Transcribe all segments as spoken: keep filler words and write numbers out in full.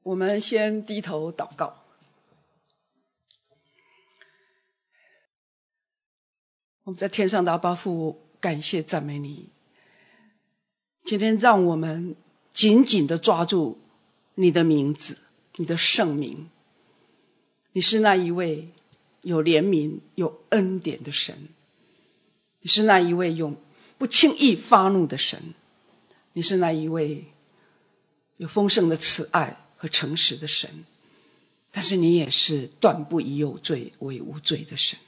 我们先低头祷告。我们在天上的阿爸父，感谢赞美你，今天让我们紧紧地抓住你的名字，你的圣名。你是那一位有怜悯有恩典的神，你是那一位永不轻易发怒的神，你是那一位有丰盛的慈爱和诚实的神，但是你也是断不以有罪为无罪的神。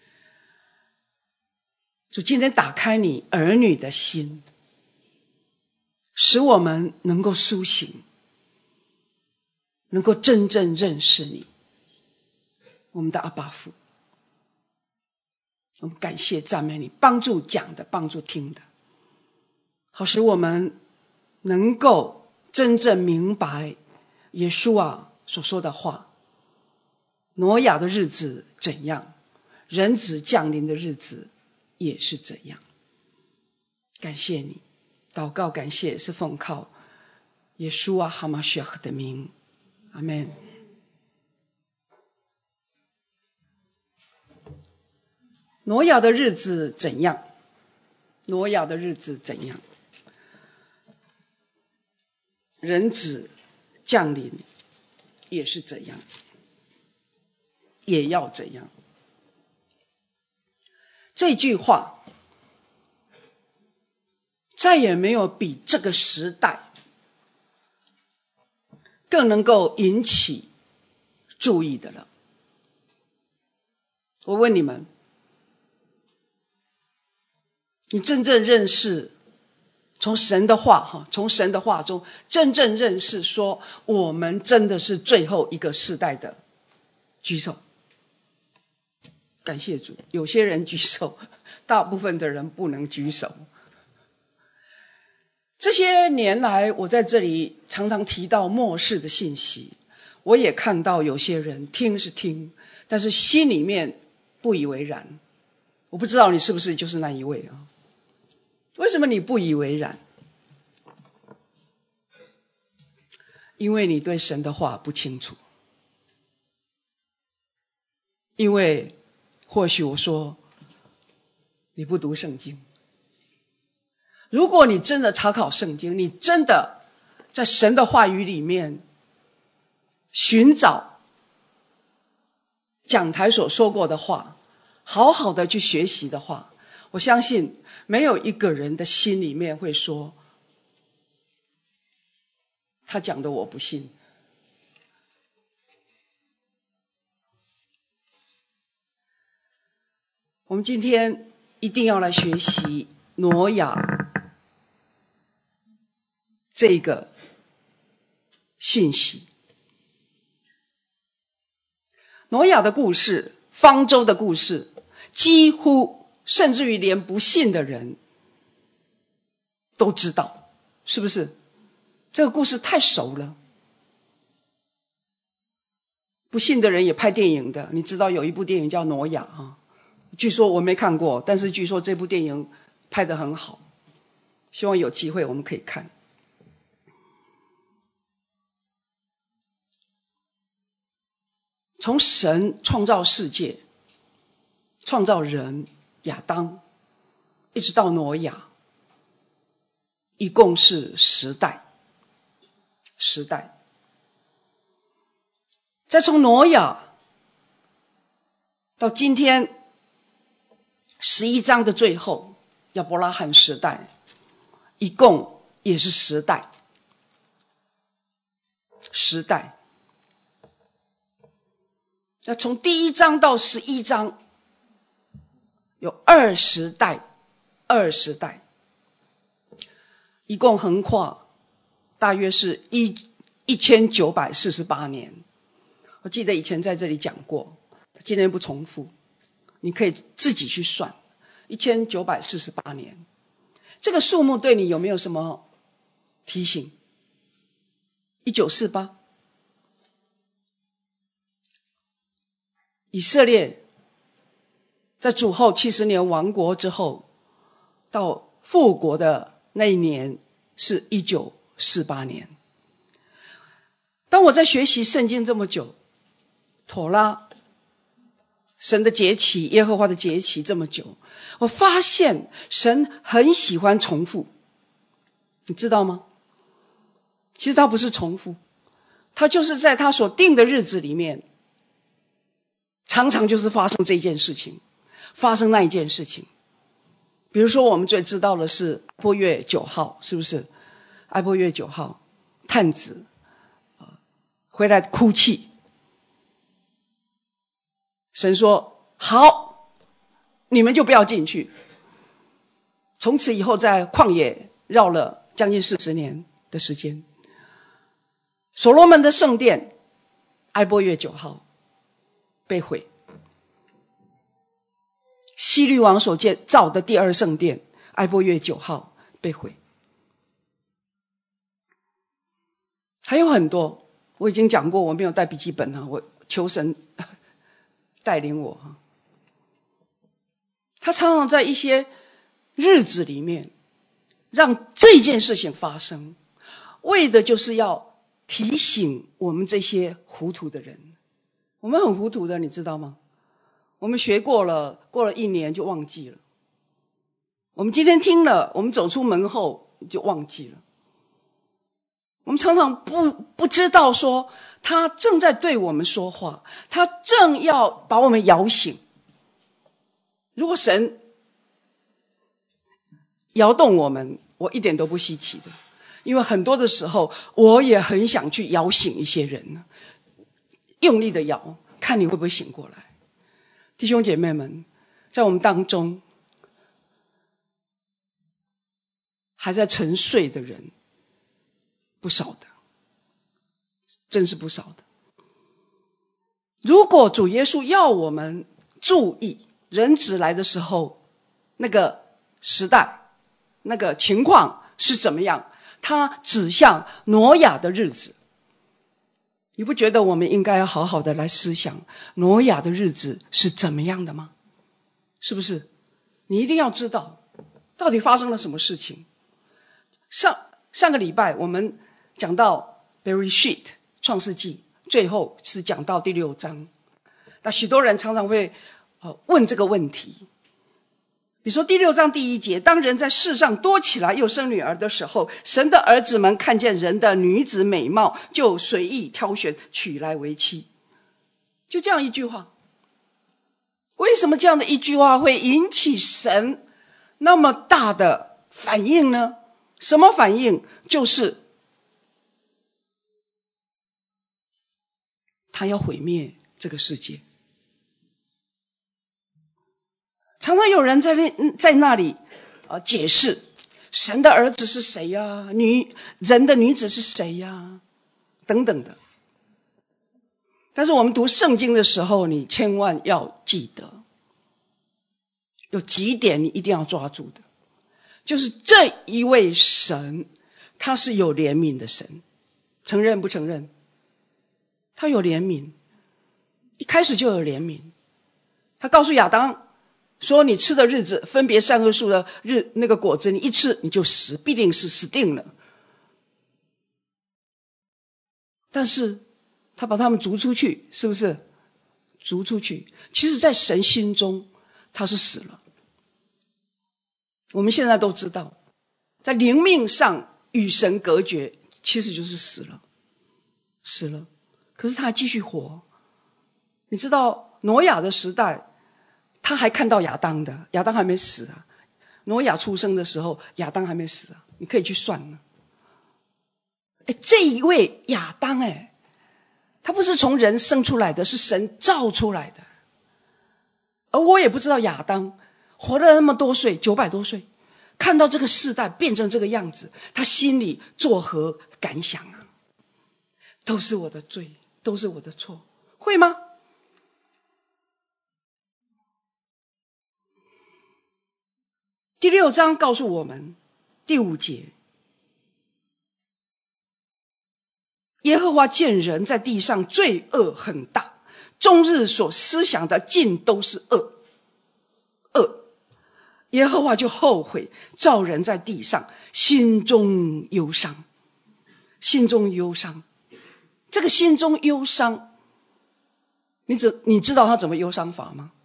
主，今天打开你儿女的心，使我们能够苏醒，能够真正认识你，我们的阿爸父。我们感谢赞美你，帮助讲的，帮助听的，好使我们能够真正明白耶稣啊所说的话。挪亚的日子怎样，人子降临的日子也是怎样。感谢你，祷告感谢是奉靠耶稣啊哈马谢赫的名，阿们。挪亚的日子怎样？挪亚的日子怎样？人子降临也是怎样，也要怎样。这句话再也没有比这个时代更能够引起注意的了。我问你们，你真正认识从神的话哈，从神的话中真正认识说我们真的是最后一个世代的，举手。感谢主，有些人举手，大部分的人不能举手。这些年来我在这里常常提到末世的信息，我也看到有些人听是听，但是心里面不以为然。我不知道你是不是就是那一位啊？为什么你不以为然？因为你对神的话不清楚。因为或许我说你不读圣经。如果你真的查考圣经，你真的在神的话语里面寻找讲台所说过的话，好好的去学习的话，我相信没有一个人的心里面会说他讲的我不信。我们今天一定要来学习挪亚这个信息。挪亚的故事，方舟的故事，几乎甚至于连不信的人都知道，是不是？这个故事太熟了。不信的人也拍电影的，你知道有一部电影叫《挪亚》啊，据说我没看过，但是据说这部电影拍得很好，希望有机会我们可以看。从神创造世界，创造人亚当，一直到挪亚，一共是十代，十代。再从挪亚到今天十一章的最后，亚伯拉罕时代，一共也是十代，十代。那从第一章到十一章，有二十代，二十代，一共横跨大约是一一千九百四十八年。我记得以前在这里讲过，今天不重复，你可以自己去算，一千九百四十八年。这个数目对你有没有什么提醒？一九四八。以色列在主后七十年亡国之后，到复国的那一年是一九四八年。 当我在学习圣经这么久，妥拉神的节期，耶和华的节期这么久，我发现神很喜欢重复，你知道吗？其实他不是重复，他就是在他所定的日子里面，常常就是发生这件事情，发生那一件事情。比如说我们最知道的是埃波月九号，是不是？埃波月九号，探子、呃、回来哭泣，神说好，你们就不要进去。从此以后在旷野绕了将近四十年的时间。所罗门的圣殿埃波月九号被毁，希律王所建造的第二圣殿埃波月九号被毁，还有很多我已经讲过，我没有带笔记本啊，我求神带领我啊。他常常在一些日子里面让这件事情发生，为的就是要提醒我们这些糊涂的人。我们很糊涂的，你知道吗？我们学过了，过了一年就忘记了。我们今天听了，我们走出门后就忘记了。我们常常不不知道说他正在对我们说话，他正要把我们摇醒。如果神摇动我们，我一点都不稀奇的，因为很多的时候我也很想去摇醒一些人呢，用力的摇，看你会不会醒过来。弟兄姐妹们，在我们当中还在沉睡的人不少的，真是不少的。如果主耶稣要我们注意人子来的时候那个时代那个情况是怎么样，它指向挪亚的日子。你不觉得我们应该要好好的来思想挪亚的日子是怎么样的吗？是不是？你一定要知道到底发生了什么事情。上上个礼拜我们讲到 Bereshit 创世纪，最后是讲到第六章。那许多人常常会呃问这个问题，比如说第六章第一节，当人在世上多起来又生女儿的时候，神的儿子们看见人的女子美貌，就随意挑选娶来为妻。就这样一句话。为什么这样的一句话会引起神那么大的反应呢？什么反应？就是他要毁灭这个世界。常常有人在那在那里呃解释神的儿子是谁呀、啊？女人的女子是谁呀、啊？等等的。但是我们读圣经的时候，你千万要记得，有几点你一定要抓住的，就是这一位神，他是有怜悯的神，承认不承认？他有怜悯，一开始就有怜悯。他告诉亚当说，你吃的日子，分别善恶树的日那个果子，你一吃你就死，必定是死定了。但是他把他们逐出去，是不是？逐出去，其实在神心中他是死了。我们现在都知道，在灵命上与神隔绝，其实就是死了，死了。可是他还继续活。你知道挪亚的时代，他还看到亚当的，亚当还没死啊。挪亚出生的时候，亚当还没死啊，你可以去算呢。哎，这一位亚当，哎，他不是从人生出来的，是神造出来的。而我也不知道亚当活了那么多岁，九百多岁，看到这个世代变成这个样子，他心里作何感想啊？都是我的罪，都是我的错，会吗？第六章告诉我们，第五节，耶和华见人在地上罪恶很大，终日所思想的尽都是恶，恶。耶和华就后悔，造人在地上，心中忧伤，心中忧伤。 这个心中忧伤，你知你知道他怎么忧伤法吗？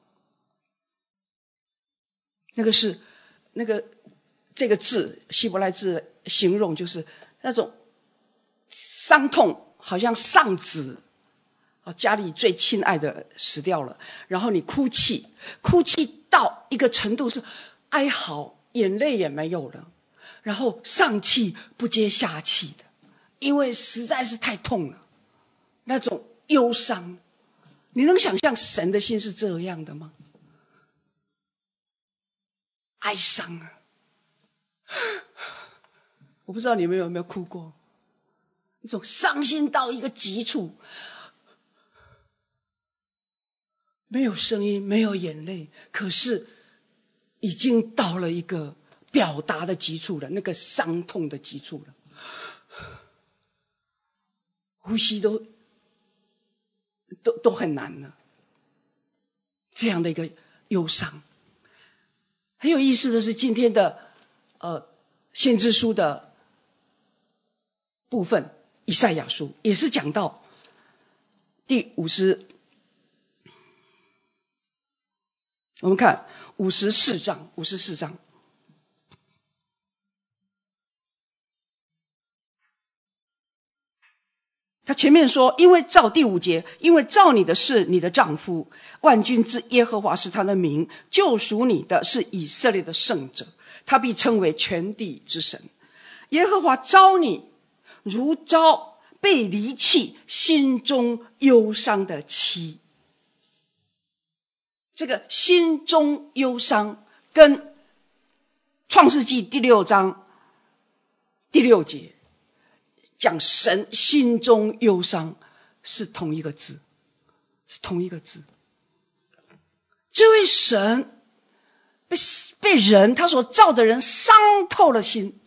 那个是那个这个字希伯来字形容就是那种伤痛，好像丧子家里最亲爱的死掉了，然后你哭泣，哭泣到一个程度是哀嚎，眼泪也没有了，然后上气不接下气的，因为实在是太痛了，那种忧伤。你能想象神的心是这样的吗？哀伤啊！我不知道你们有没有哭过，一种伤心到一个极处，没有声音，没有眼泪，可是已经到了一个表达的极处了，那个伤痛的极处了，呼吸都都都很难了，这样的一个忧伤。很有意思的是，今天的呃先知书的部分，以赛亚书也是讲到第五十，我们看五十四章，五十四章。他前面说，因为照第五节，因为照你的是你的丈夫，万军之耶和华是他的名，救赎你的是以色列的圣者，他必称为全地之神。耶和华招你，如招被离弃、心中忧伤的妻。这个心中忧伤跟创世纪第六章第六节讲神心中忧伤是同一个字，是同一个字。这位神被被人他所造的人伤透了心。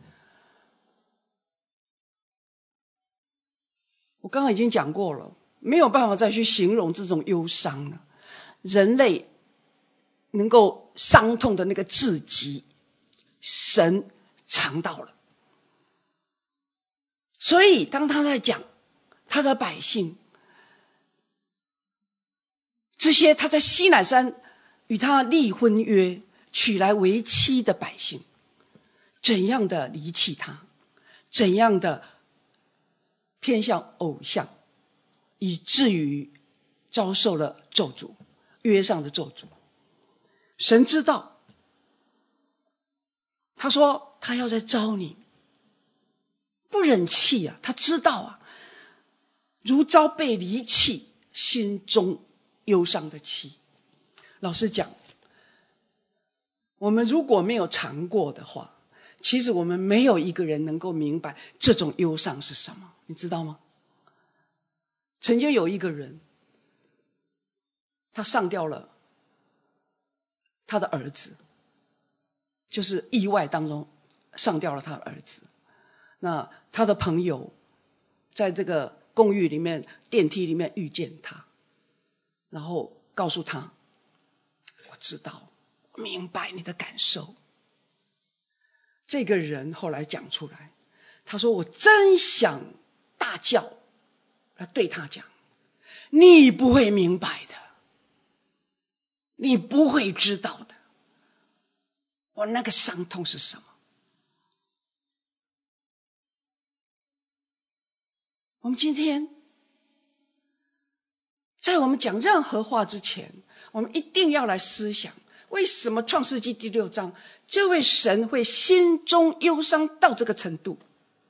我刚刚已经讲过了，没有办法再去形容这种忧伤了。人类能够伤痛的那个至极，神尝到了。所以当他在讲他的百姓，这些他在西乃山与他立婚约娶来为妻的百姓，怎样的离弃他，怎样的偏向偶像，以至于遭受了咒诅，约上的咒诅。神知道，他说他要再招你，不忍气啊，他知道啊，如遭被离弃，心中忧伤的妻。老实讲，我们如果没有尝过的话，其实我们没有一个人能够明白这种忧伤是什么，你知道吗？曾经有一个人，他上吊了他的儿子，就是意外当中上吊了他的儿子。那他的朋友在这个公寓里面电梯里面遇见他，然后告诉他，我知道，我明白你的感受。这个人后来讲出来，他说，我真想大叫来对他讲，你不会明白的，你不会知道的，我那个伤痛是什么。我们今天在我们讲任何话之前，我们一定要来思想，为什么创世纪第六章这位神会心中忧伤到这个程度，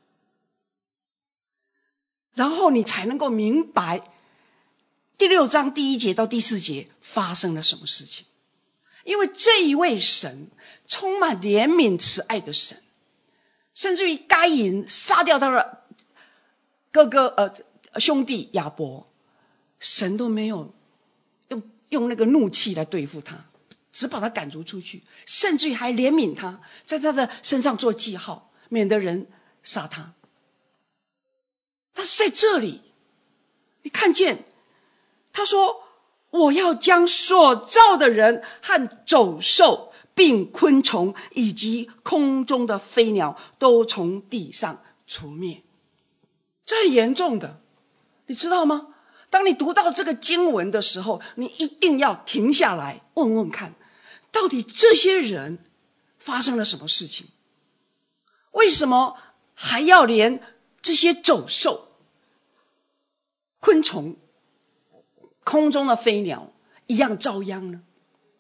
然后你才能够明白第六章第一节到第四节发生了什么事情。因为这一位神充满怜悯慈爱的神，甚至于该隐杀掉他的哥哥呃兄弟亚伯，神都没有用用那个怒气来对付他，只把他赶逐出去，甚至于还怜悯他，在他的身上做记号，免得人杀他。但是在这里你看见他说，我要将所造的人和走兽并昆虫以及空中的飞鸟都从地上除灭。这很严重的， 你知道吗？当你读到这个经文的时候，你一定要停下来问问看，到底这些人发生了什么事情？为什么还要连这些走兽、昆虫、空中的飞鸟一样遭殃呢？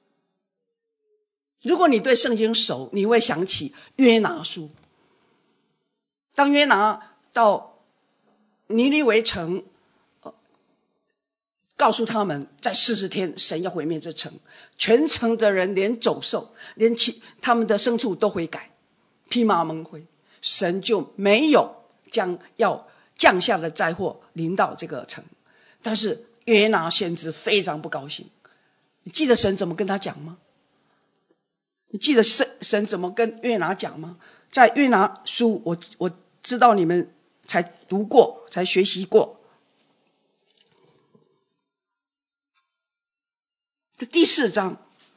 如果你对圣经熟，你会想起约拿书。当约拿到尼尼微城，呃，告诉他们在四十天神要毁灭这城，全城的人连走兽连其他们的牲畜都悔改，披麻蒙灰，神就没有将要降下的灾祸临到这个城。但是约拿先知非常不高兴。你记得神怎么跟他讲吗？你记得神神怎么跟约拿讲吗？在约拿书，我我知道你们才读过，才学习过。这第四章，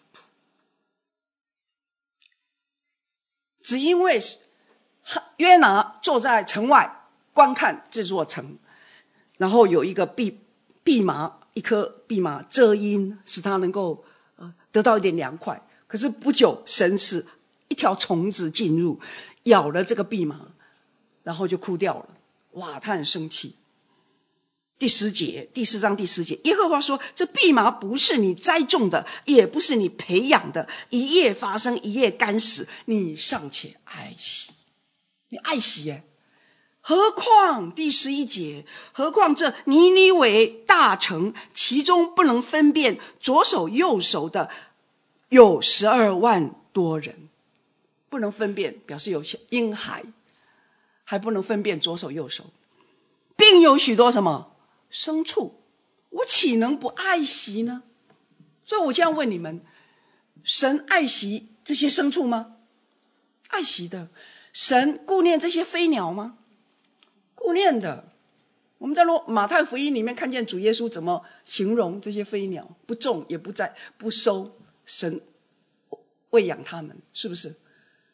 只因为约拿坐在城外观看这座城，然后有一个蓖蓖麻，一颗蓖麻遮阴，使他能够呃得到一点凉快。可是不久，神使一条虫子进入，咬了这个蓖麻，然后就枯掉了。哇，他很生气。第十节，第四章第十节，耶和华说：这蓖麻不是你栽种的，也不是你培养的，一夜发生，一夜干死，你尚且爱惜，你爱惜耶。何况第十一节，何况这尼尼微大城，其中不能分辨左手右手的有十二万多人。不能分辨表示有婴孩，还不能分辨左手右手，并有许多什么牲畜，我岂能不爱惜呢？所以我这样问你们，神爱惜这些牲畜吗？爱惜的。神顾念这些飞鸟吗？顾念的。我们在马太福音里面看见主耶稣怎么形容这些飞鸟，不种也不栽不收，神喂养他们，是不是？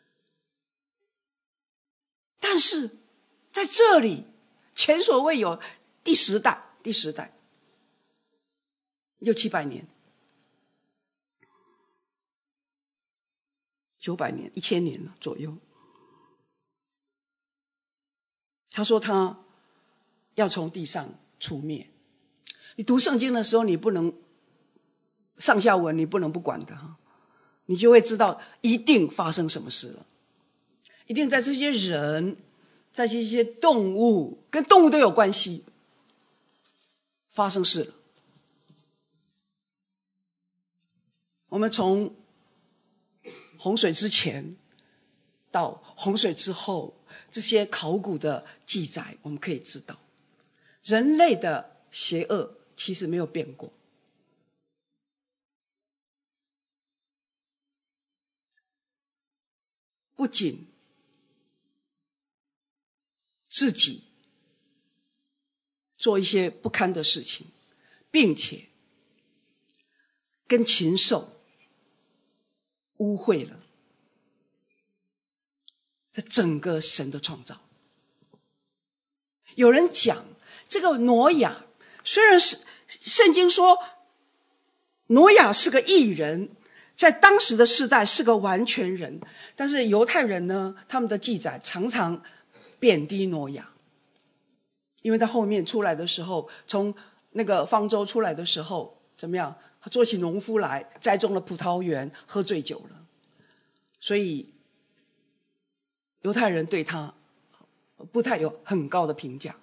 但是在这里前所未有，第十代第十代六七百年九百年一千年左右，他说他要从地上除灭。你读圣经的时候，你不能上下文你不能不管的哈，你就会知道一定发生什么事了。一定在这些人，在这些动物，跟动物都有关系，发生事了。我们从洪水之前到洪水之后，这些考古的记载，我们可以知道，人类的邪恶其实没有变过。不仅自己做一些不堪的事情，并且跟禽兽污秽了这整个神的创造。有人讲这个挪亚，虽然是圣经说挪亚是个义人，在当时的世代是个完全人，但是犹太人呢，他们的记载常常贬低挪亚，因为在后面出来的时候，从那个方舟出来的时候怎么样，他做起农夫来，栽种了葡萄园，喝醉酒了，所以犹太人对他不太有很高的评价，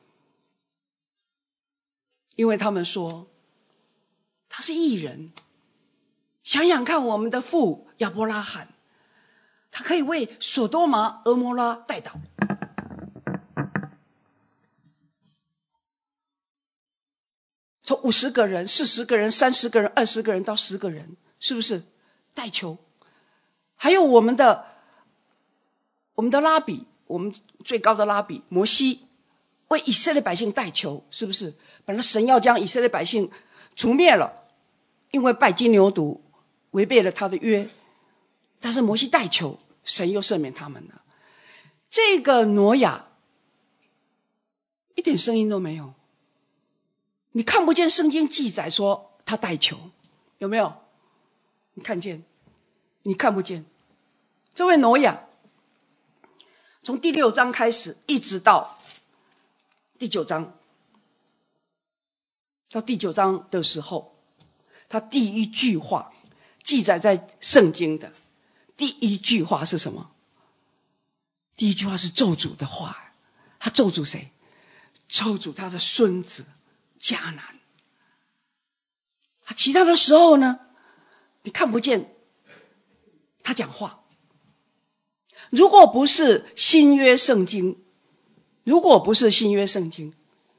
因为他们说他是义人。想想看，我们的父亚伯拉罕，他可以为所多玛俄摩拉代祷，从五十个人、四十个人、三十个人、二十个人到十个人，是不是代求？还有我们的我们的拉比，我们最高的拉比摩西，为以色列百姓代求，是不是？本来神要将以色列百姓除灭了，因为拜金牛犊违背了他的约，但是摩西代求，神又赦免他们了。这个挪亚一点声音都没有， 你看不见圣经记载说他带球，有没有？你看见？你看不见。这位挪亚从第六章开始一直到第九章，到第九章的时候，他第一句话记载在圣经的第一句话是什么？第一句话是咒诅的话。他咒诅谁？咒诅他的孙子迦南。他其他的时候呢，你看不见他讲话。如果不是新约圣经，如果不是新约圣经，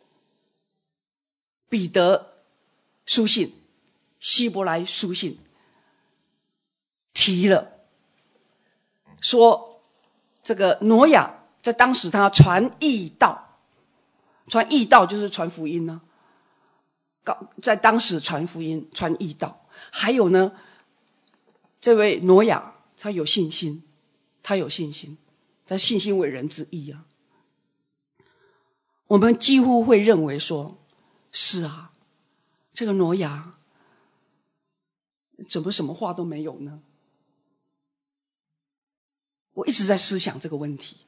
彼得书信、希伯来书信提了说，这个挪亚在当时他传义道，传义道就是传福音呢、啊，在当时传福音、传义道。还有呢，这位挪亚他有信心，他有信心，他信心为人之义啊。我们几乎会认为说，是啊，这个挪亚怎么什么话都没有呢？我一直在思想这个问题。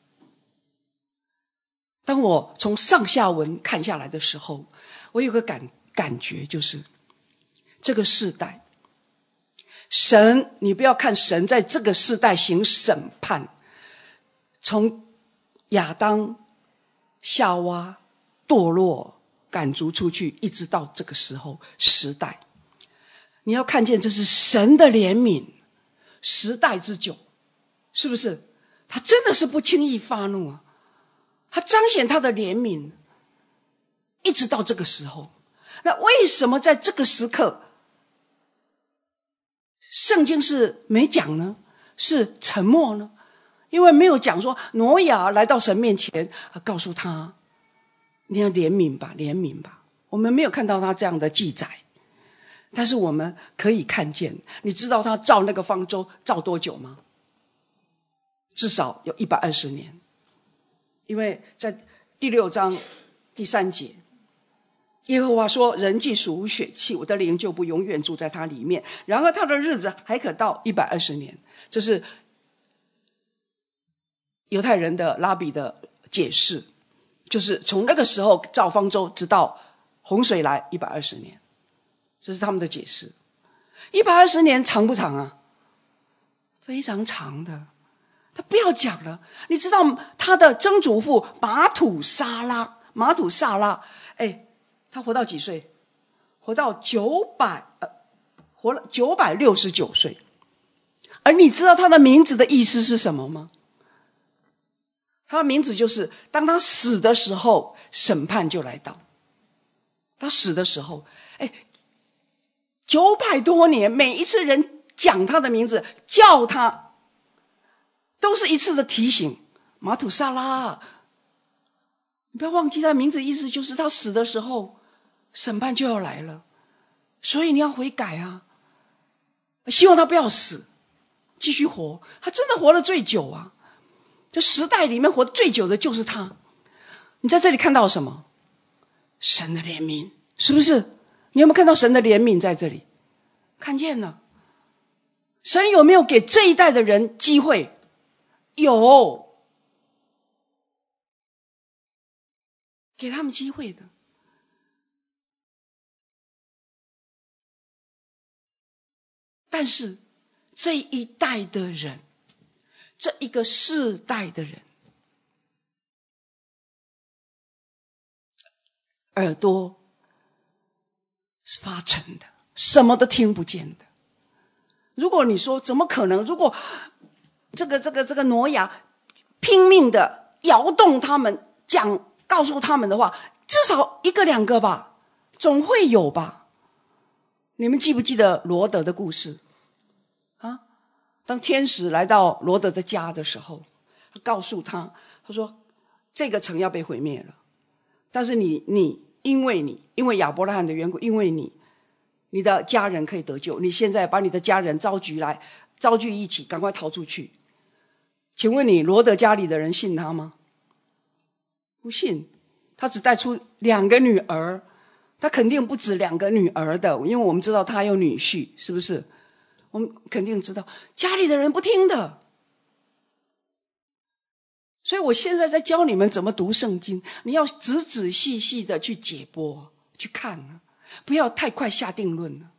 当我从上下文看下来的时候，我有个感感觉，就是这个世代，神，你不要看神在这个世代行审判，从亚当、夏娃堕落赶逐出去，一直到这个时候时代，你要看见这是神的怜悯，时代之久，是不是？他真的是不轻易发怒啊，他彰显他的怜悯，一直到这个时候。那为什么在这个时刻圣经是没讲呢？是沉默呢？因为没有讲说挪亚来到神面前，告诉他你要怜悯吧，怜悯吧。我们没有看到他这样的记载，但是我们可以看见，你知道他造那个方舟造多久吗？至少有一百二十年。因为在第六章第三节，耶和华说，人既属无血气，我的灵就不永远住在他里面，然而他的日子还可到一百二十年。这是犹太人的拉比的解释，就是从那个时候造方舟直到洪水来一百二十年，这是他们的解释。一百二十年长不长啊？非常长的。他不要讲了，你知道他的曾祖父马土沙拉，马土沙拉，哎，他活到几岁？活到九百，呃，活了九百六十九岁。而你知道他的名字的意思是什么吗？他的名字就是，当他死的时候，审判就来到。他死的时候，哎，九百多年，每一次人讲他的名字，叫他。都是一次的提醒，马土沙拉，你不要忘记他的名字，意思就是他死的时候，审判就要来了，所以你要悔改啊！希望他不要死，继续活。他真的活了最久啊！这时代里面活得最久的就是他。你在这里看到什么？神的怜悯，是不是？你有没有看到神的怜悯在这里？看见了。神有没有给这一代的人机会？有，给他们机会的。但是这一代的人，这一个世代的人，耳朵是发沉的，什么都听不见的。如果你说怎么可能？如果这个这个这个挪亚拼命的摇动他们，讲告诉他们的话，至少一个两个吧，总会有吧。你们记不记得罗德的故事啊？当天使来到罗德的家的时候，他告诉他，他说这个城要被毁灭了，但是你你因为你因为亚伯拉罕的缘故，因为你你的家人可以得救，你现在把你的家人召集来，召集一起，赶快逃出去。请问你罗德家里的人信他吗？不信，他只带出两个女儿， 他肯定不止两个女儿的，因为我们知道他有女婿，是不是？我们肯定知道家里的人不听的。所以我现在在教你们怎么读圣经，你要仔仔细细的去解剖去看，不要太快下定论了。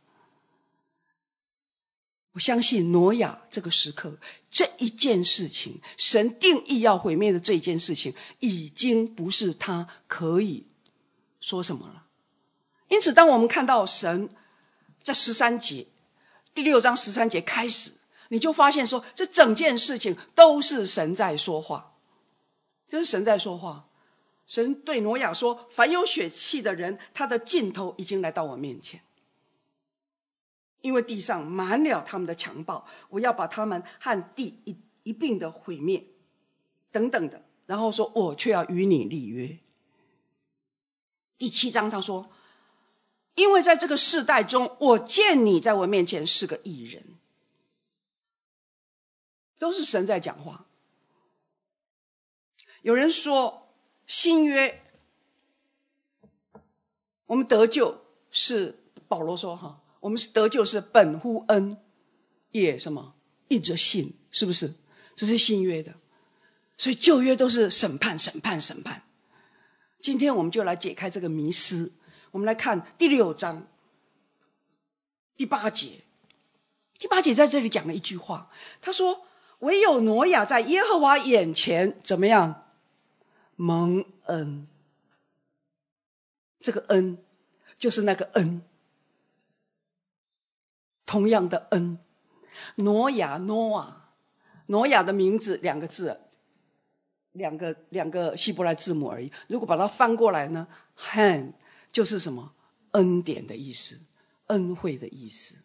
我相信挪亚这个时刻，这一件事情，神定义要毁灭的这一件事情，已经不是他可以说什么了。因此当我们看到神在十三节第六章十三节开始，你就发现说这整件事情都是神在说话，这是神在说话。神对挪亚说，凡有血气的人，他的尽头已经来到我面前，因为地上满了他们的强暴，我要把他们和地 一, 一并的毁灭等等的。然后说我却要与你立约。第七章他说，因为在这个世代中，我见你在我面前是个义人。都是神在讲话。有人说新约我们得救是保罗说哈，我们是得救是本乎恩，也什么因着信，是不是？这是新约的。所以旧约都是审判审判审判。今天我们就来解开这个迷思。我们来看第六章第八节。第八节在这里讲了一句话，他说唯有挪亚在耶和华眼前怎么样？蒙恩。这个恩就是那个恩，同样的恩。挪亚挪啊，挪亚的名字两个字，两个两个希伯来字母而已。如果把它翻过来呢，汉就是什么？恩典的意思，恩惠的意思。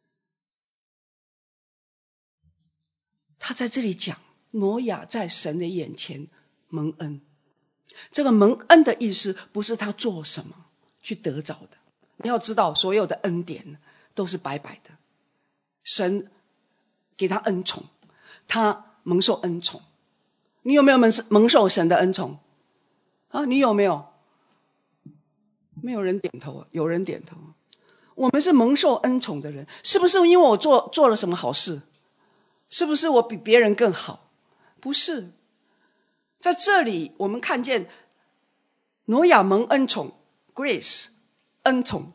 他在这里讲挪亚在神的眼前蒙恩。这个蒙恩的意思不是他做什么去得着的，你要知道所有的恩典都是白白的，神给他恩宠，他蒙受恩宠。你有没有蒙受神的恩宠啊？你有没有？没有人点头，有人点头。我们是蒙受恩宠的人，是不是因为我做做了什么好事？是不是我比别人更好？不是。在这里我们看见挪亚蒙恩宠 grace 恩宠，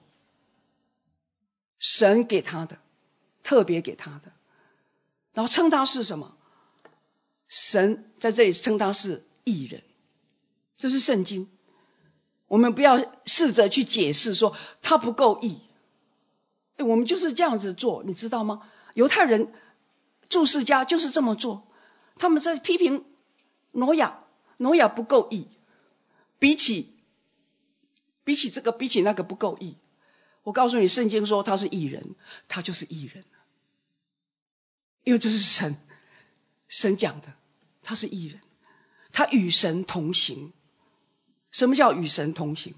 神给他的，特别给他的，然后称他是什么？神在这里称他是义人。这是圣经，我们不要试着去解释说他不够义。我们就是这样子做，你知道吗？犹太人注释家就是这么做，他们在批评挪亚，挪亚不够义，比起比起这个比起那个不够义。我告诉你，圣经说他是义人，他就是义人，因为这是神神讲的，他是义人，他与神同行。什么叫与神同行？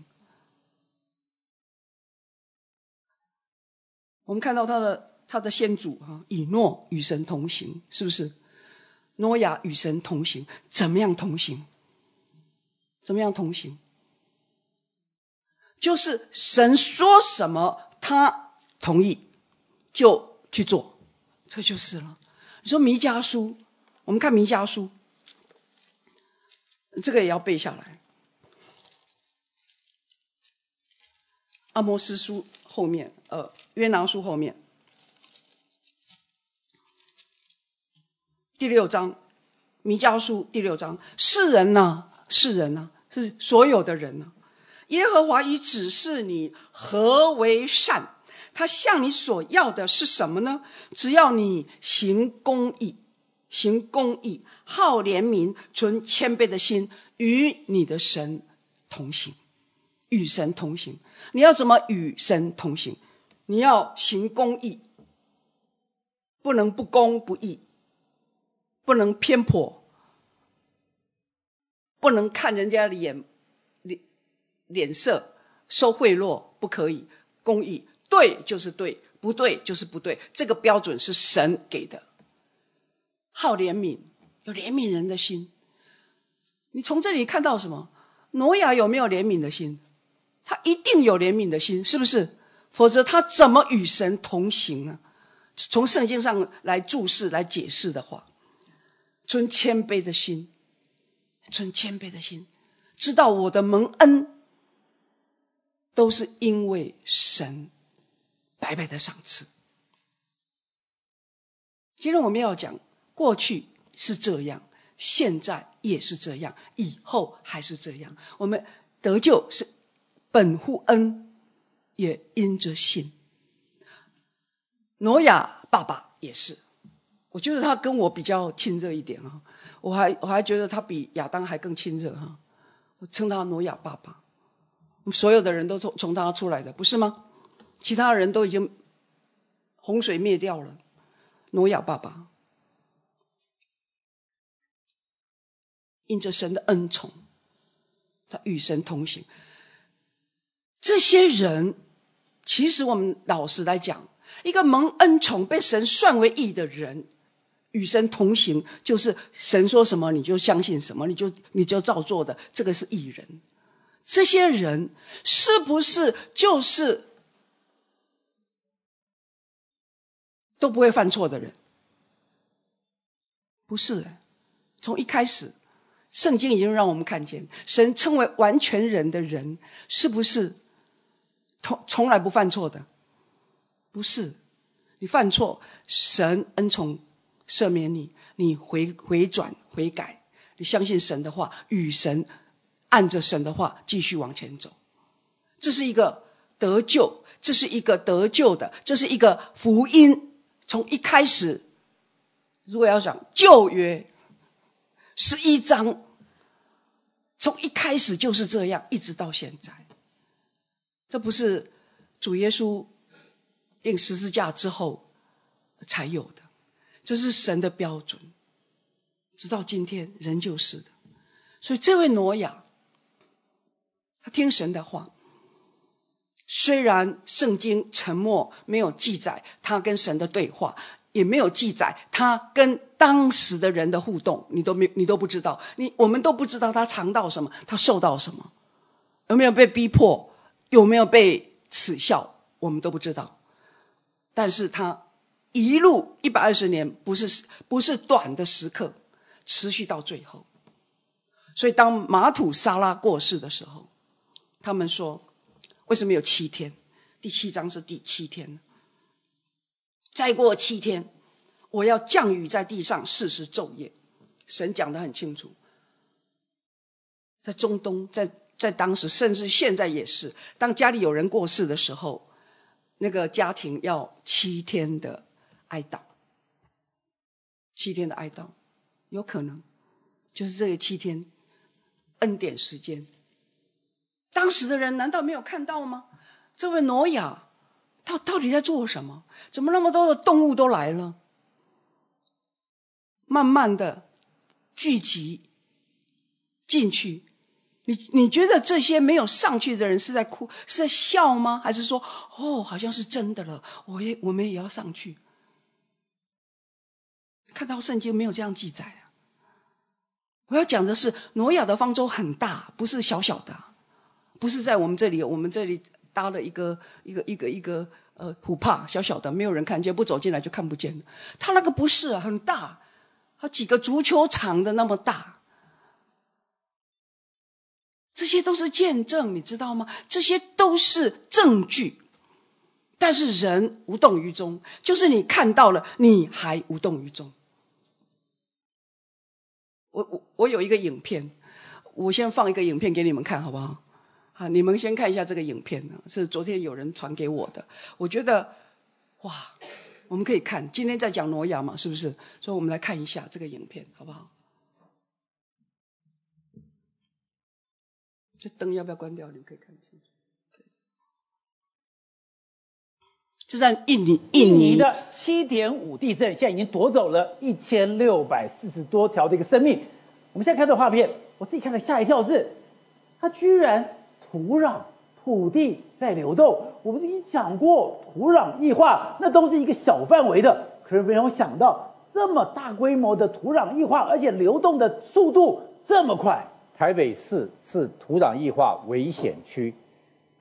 我们看到他的他的先祖哈，以诺与神同行，是不是？挪亚与神同行，怎么样同行？怎么样同行？就是神说什么他同意就去做，这就是了。你说弥迦书，我们看弥迦书，这个也要背下来。阿摩司书后面，呃，约拿书后面，第六章，弥迦书第六章，世人呢、啊？世人呢、啊？是所有的人呢、啊？耶和华已指示你何为善，他向你所要的是什么呢？只要你行公义，行公义，好怜悯，存谦卑的心，与你的神同行。与神同行，你要怎么与神同行？你要行公义，不能不公不义，不能偏颇，不能看人家脸脸脸色，收贿赂不可以。公义对就是对，不对就是不对，这个标准是神给的。好怜悯，有怜悯人的心。你从这里看到什么？挪亚有没有怜悯的心？ 他一定有怜悯的心，是不是？否则他怎么与神同行呢？从圣经上来注释来解释的话，存谦卑的心，存谦卑的心，知道我的蒙恩都是因为神白白的赏赐。今天我们要讲，过去是这样，现在也是这样，以后还是这样。我们得救是本乎恩，也因着信。挪亚爸爸也是，我觉得他跟我比较亲热一点啊，我还我还觉得他比亚当还更亲热哈。我称他挪亚爸爸，所有的人都从从他出来的，不是吗？其他人都已经洪水灭掉了，挪亚爸爸因着神的恩宠，他与神同行。这些人其实我们老实来讲，一个蒙恩宠被神算为义的人，与神同行，就是神说什么你就相信什么，你就你就照做的，这个是义人。这些人是不是就是都不会犯错的人？不是，从一开始圣经已经让我们看见，神称为完全人的人是不是从从来不犯错的？不是，你犯错，神恩宠赦免你，你回回转悔改，你相信神的话，与神按着神的话继续往前走。这是一个得救，这是一个得救的，这是一个福音。从一开始，如果要讲旧约十一章，从一开始就是这样，一直到现在。这不是主耶稣钉十字架之后才有的，这是神的标准，直到今天仍旧是的。所以这位挪亚，他听神的话，虽然圣经沉默，没有记载他跟神的对话，也没有记载他跟当时的人的互动，你都没你都不知道，你我们都不知道他尝到什么，他受到什么，有没有被逼迫，有没有被耻笑，我们都不知道。但是他一路一百二十年，不是不是短的时刻，持续到最后。所以当马土沙拉过世的时候，他们说为什么有七天？第七章是第七天，再过七天，我要降雨在地上四十昼夜。神讲得很清楚，在中东，在在当时，甚至现在也是，当家里有人过世的时候，那个家庭要七天的哀悼，七天的哀悼，有可能就是这个七天恩典时间。当时的人难道没有看到吗？这位挪亚他到底在做什么？怎么那么多的动物都来了？慢慢的聚集进去，你你觉得这些没有上去的人是在哭，是在笑吗？还是说哦，好像是真的了，我也我们也要上去？看到圣经没有这样记载啊。我要讲的是，挪亚的方舟很大，不是小小的，不是在我们这里，我们这里搭了一个一个一个一个呃普帕，小小的，没有人看见，不走进来就看不见了。他那个不是啊，很大，好几个足球场的那么大。这些都是见证，你知道吗？这些都是证据。但是人无动于衷，就是你看到了，你还无动于衷。我我我有一个影片，我先放一个影片给你们看好不好？啊，你们先看一下这个影片，是昨天有人传给我的。我觉得哇，我们可以看，今天在讲挪亚嘛，是不是？所以我们来看一下这个影片好不好？这灯要不要关掉？你们可以看清楚。这在印尼， 印尼的七点五地震，现在已经夺走了一千六百四十多条的一个生命。我们现在看这画片，我自己看了吓一跳是，它居然土壤、土地在流动。我们已经讲过，土壤异化那都是一个小范围的，可是没有想到这么大规模的土壤异化，而且流动的速度这么快。 台北市是土壤异化危险区，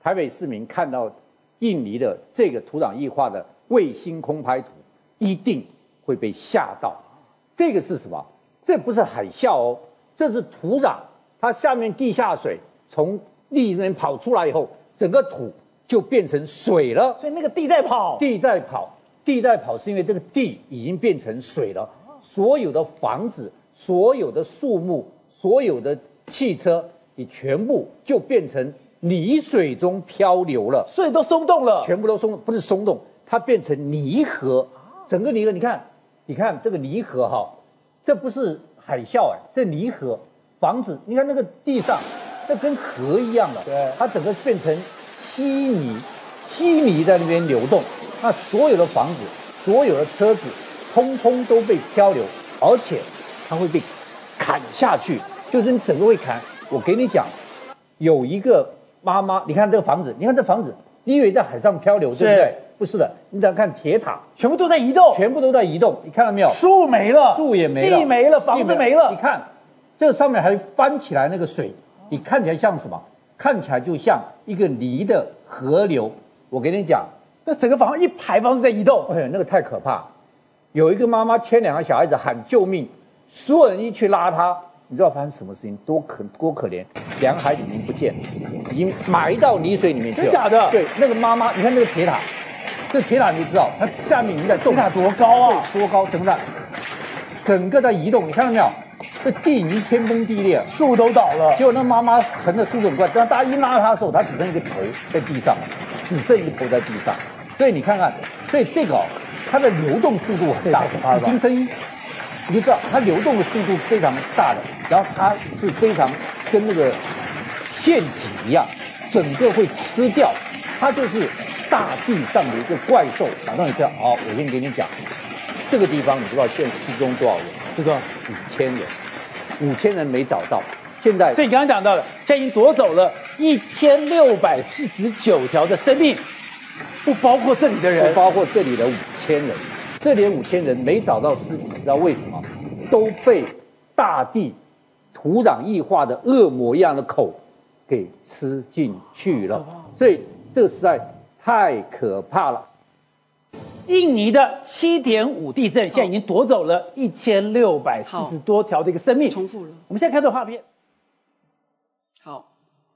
台北市民看到印尼的这个土壤异化的卫星空拍图，一定会被吓到。这个是什么？这不是海啸哦，这是土壤，它下面地下水从地里面跑出来以后，整个土就变成水了。 所以那个地在跑， 地在跑，地在跑，是因为这个地已经变成水了。所有的房子、所有的树木、所有的汽车，你全部就变成泥水中漂流了， 所以都松动了， 全部都松动，不是松动，它变成泥河，整个泥河，你看，你看这个泥河哈，这不是海啸哎，这泥河，房子，你看那个地上，那跟河一样的， 对， 它整个变成稀泥，稀泥在那边流动，那所有的房子、所有的车子，通通都被漂流，而且它会被砍下去，就是你整个会砍。我给你讲，有一个妈妈，你看这个房子，你看这房子，你以为在海上漂流，对不对？不是的，你再看铁塔， 全部都在移动， 全部都在移动，你看到没有？ 树没了， 树也没了， 地没了，房子没了。 你看，这上面还翻起来那个水，你看起来像什么？看起来就像一个泥的河流。我跟你讲， 那整个房一排房子在移动， 哎呀，那个太可怕。有一个妈妈牵两个小孩子喊救命，所有人一去拉他，你知道发生什么事情？多可多可怜，两个孩子已经不见了，已经埋到泥水里面去了。 真假的？ 对，那个妈妈，你看那个铁塔，这铁塔你就知道，它下面已经在动。 铁塔多高啊？ 多高？整个在，整个在移动，你看到没有？这地已经天崩地裂， 树都倒了。 结果那妈妈乘着速度很快，当大家一拉她的时候，她只剩一个头在地上，只剩一个头在地上。所以你看看，所以这个、哦、它的流动速度很大，你听声音你就知道它流动的速度是非常大的，然后它是非常跟那个陷阱一样，整个会吃掉。它就是大地上的一个怪兽。马上你知道，好，我先给你讲，这个地方你知道现在失踪多少人？ 知道五千人，五千人没找到。现在， 所以你刚刚讲到的，现在已经夺走了一千六百四十九条的生命。不包括这里的人， 不包括这里的五千人，这里的五千人没找到尸体，你知道为什么？都被大地土壤异化的恶魔一样的口给吃进去了，所以这个实在太可怕了。 印尼的七点五地震现在已经夺走了一千六百四十多条的一个生命。 重复了。 我们现在看这画片， 好。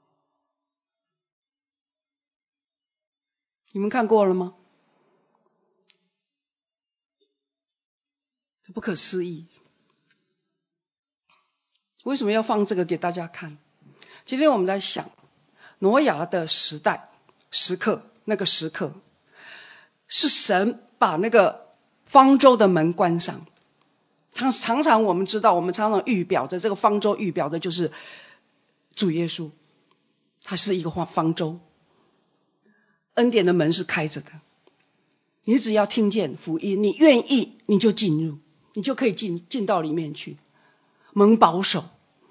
你们看过了吗？这不可思议！为什么要放这个给大家看？今天我们在想，挪亚的时代时刻，那个时刻，是神把那个方舟的门关上。常常常我们知道，我们常常预表着这个方舟，预表的就是主耶稣，他是一个方舟。恩典的门是开着的，你只要听见福音，你愿意，你就进入，你就可以进进到里面去，蒙保守。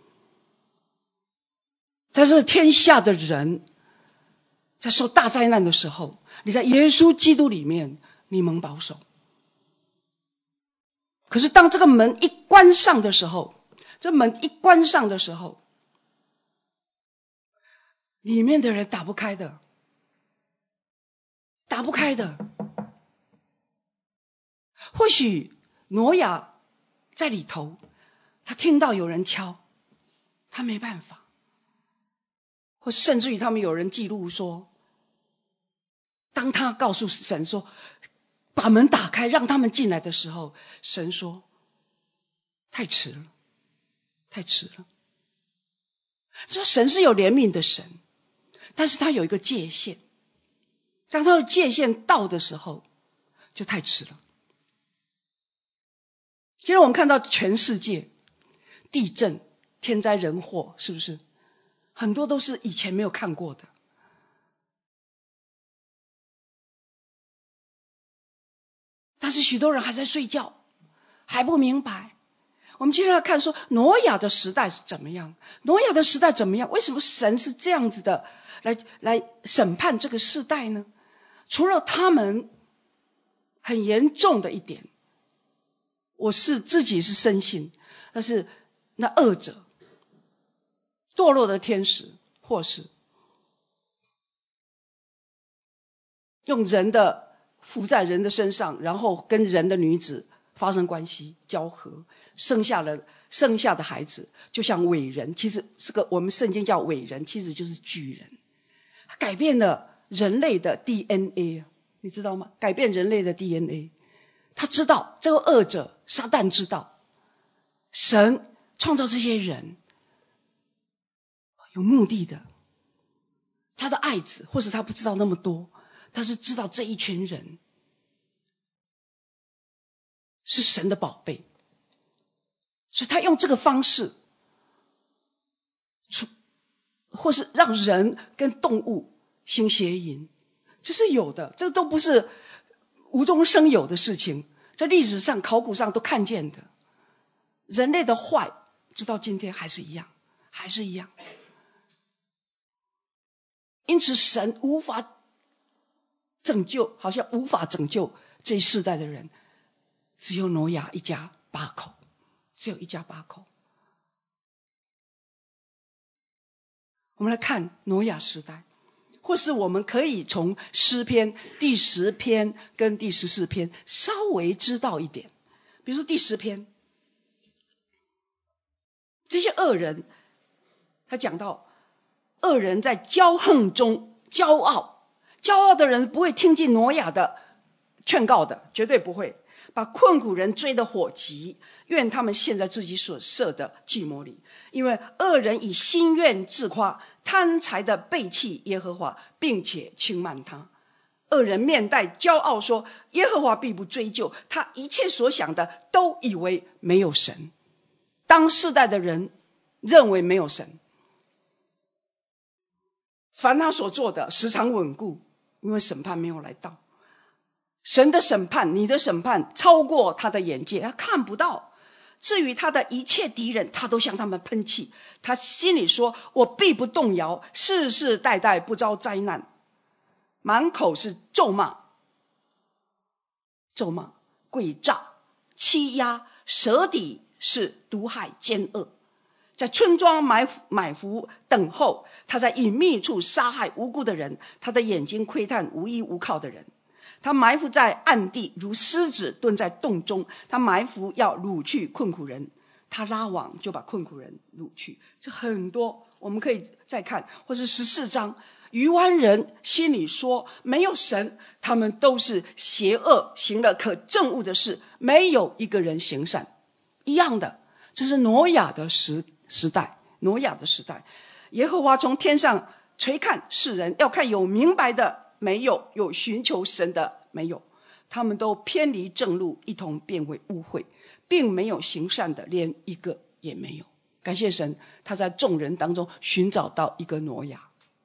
在这天下的人，在受大灾难的时候，你在耶稣基督里面，你蒙保守。可是当这个门一关上的时候，这门一关上的时候，里面的人打不开的。打不开的。或许挪亚在里头，他听到有人敲，他没办法。或甚至于他们有人记录说，当他告诉神说把门打开让他们进来的时候，神说太迟了，太迟了。这神是有怜悯的神，但是他有一个界限，当他的界限到的时候就太迟了。今天我们看到全世界地震天灾人祸，是不是很多都是以前没有看过的？但是许多人还在睡觉，还不明白。我们接下来看说挪亚的时代是怎么样，挪亚的时代怎么样，为什么神是这样子的来来审判这个世代呢？除了他们很严重的一点，我是自己是深信，但是那恶者堕落的天使，或是用人的附在人的身上，然后跟人的女子发生关系交合，生下了生下的孩子就像伟人，其实这个我们圣经叫伟人，其实就是巨人，改变了人类的 D N A， 你知道吗？改变人类的 D N A。 他知道这个恶者撒旦知道神创造这些人有目的的，他的爱子，或者他不知道那么多，他是知道这一群人是神的宝贝，所以他用这个方式，或是让人跟动物行邪淫，这是有的，这都不是无中生有的事情，在历史上考古上都看见的。人类的坏直到今天还是一样，还是一样。因此神无法拯救，好像无法拯救这一世代的人，只有挪亚一家八口，只有一家八口。我们来看挪亚时代，或是我们可以从诗篇第十篇跟第十四篇稍微知道一点。比如说第十篇，这些恶人，他讲到恶人在骄横中骄傲，骄傲的人不会听进挪亚的劝告的，绝对不会。把困苦人追得火急，愿他们陷在自己所设的计谋里。因为恶人以心愿自夸，贪财的背弃耶和华，并且轻慢他。恶人面带骄傲说，耶和华必不追究，他一切所想的都以为没有神。当世代的人认为没有神，凡他所做的时常稳固，因为审判没有来到。神的审判，你的审判超过他的眼界，他看不到。至于他的一切敌人，他都向他们喷气。他心里说，我必不动摇，世世代代不遭灾难。满口是咒骂，咒骂、诡诈、欺压，舌底是毒害奸恶。在村庄埋伏埋伏等候，他在隐秘处杀害无辜的人，他的眼睛窥探无依无靠的人。他埋伏在暗地，如狮子蹲在洞中。他埋伏要掳去困苦人，他拉网就把困苦人掳去。这很多我们可以再看，或是十四章，愚顽人心里说没有神，他们都是邪恶，行了可憎恶的事，没有一个人行善。一样的，这是挪亚的时时代，挪亚的时代，耶和华从天上垂看世人，要看有明白的没有，有寻求神的没有，他们都偏离正路，一同变为污秽，并没有行善的，连一个也没有。感谢神，他在众人当中寻找到一个挪亚，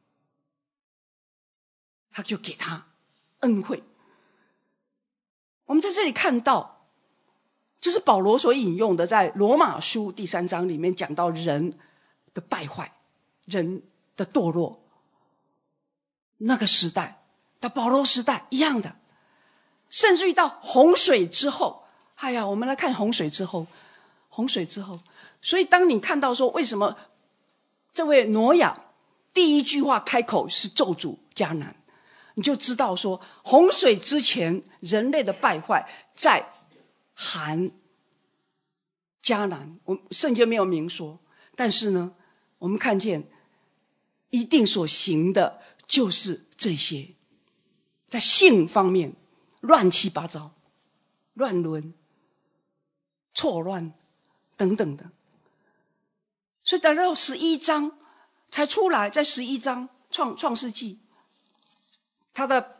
他就给他恩惠。我们在这里看到，这是保罗所引用的，在罗马书第三章里面讲到人的败坏，人的堕落，那个时代到保罗时代一样的，甚至于到洪水之后。哎呀，我们来看洪水之后，洪水之后，所以当你看到说为什么这位挪亚第一句话开口是咒诅迦南，你就知道说洪水之前人类的败坏在含迦南，我圣经没有明说，但是呢我们看见一定所行的就是这些，在性方面乱七八糟，乱伦、错乱等等的。所以等到十一章才出来，在十一章创创世纪，他的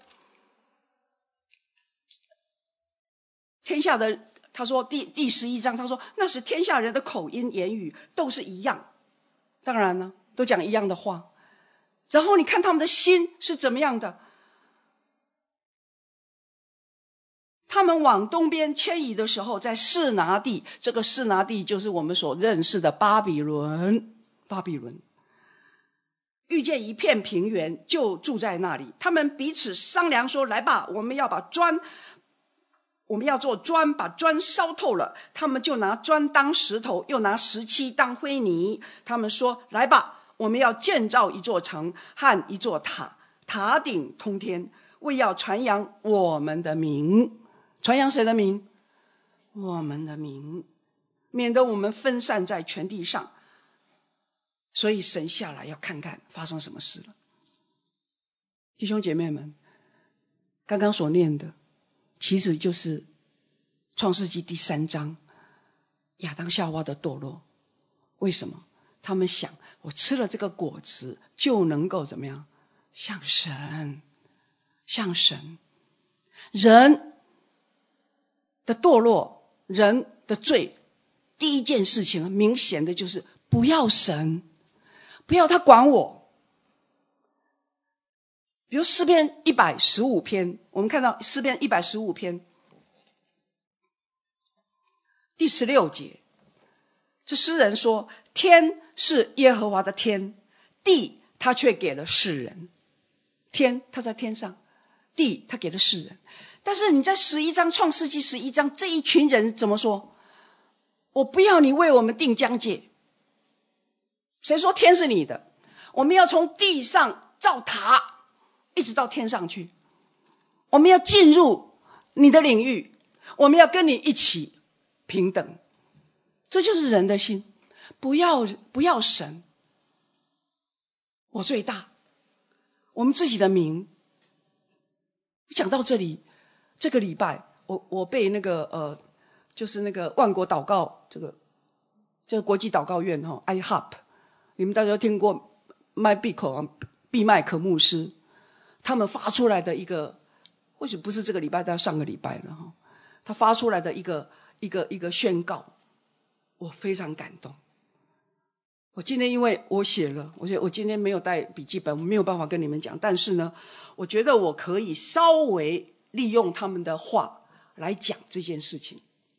天下的他说第第十一章，他说那时天下人的口音言语都是一样，当然呢都讲一样的话。然后你看他们的心是怎么样的，他们往东边迁移的时候，在示拿地，这个示拿地就是我们所认识的巴比伦，巴比伦遇见一片平原，就住在那里。他们彼此商量说，来吧，我们要把砖我们要做砖，把砖烧透了。他们就拿砖当石头，又拿石漆当灰泥。他们说，来吧，我们要建造一座城和一座塔，塔顶通天。 为要传扬我们的名。传扬谁的名？我们的名，免得我们分散在全地上。所以神下来要看看发生什么事了。弟兄姐妹们，刚刚所念的其实就是创世纪第三章亚当夏娃的堕落。为什么？他们想我吃了这个果子就能够怎么样？像神，像神。人的堕落，人的罪，第一件事情明显的就是不要神，不要他管我。比如诗篇一百十五篇，我们看到诗篇一百十五篇第十六节，这诗人说，天是耶和华的天，地他却给了世人。天他在天上，地他给了世人。但是你在十一章创世纪十一章，这一群人怎么说？我不要你为我们定疆界。谁说天是你的？我们要从地上造塔一直到天上去，我们要进入你的领域，我们要跟你一起平等。这就是人的心，不要不要神，我最大，我们自己的名。讲到这里，这个礼拜我我被那个呃，就是那个万国祷告这个这个国际祷告院哈、哦、I H O P， 你们大家都听过麦毕口毕麦克牧师，他们发出来的一个，或许不是这个礼拜，到上个礼拜了哈，他发出来的一个一个一个宣告，我非常感动。我今天因为我写了，我觉得我今天没有带笔记本，我没有办法跟你们讲，但是呢，我觉得我可以稍微利用他们的话来讲这件事情。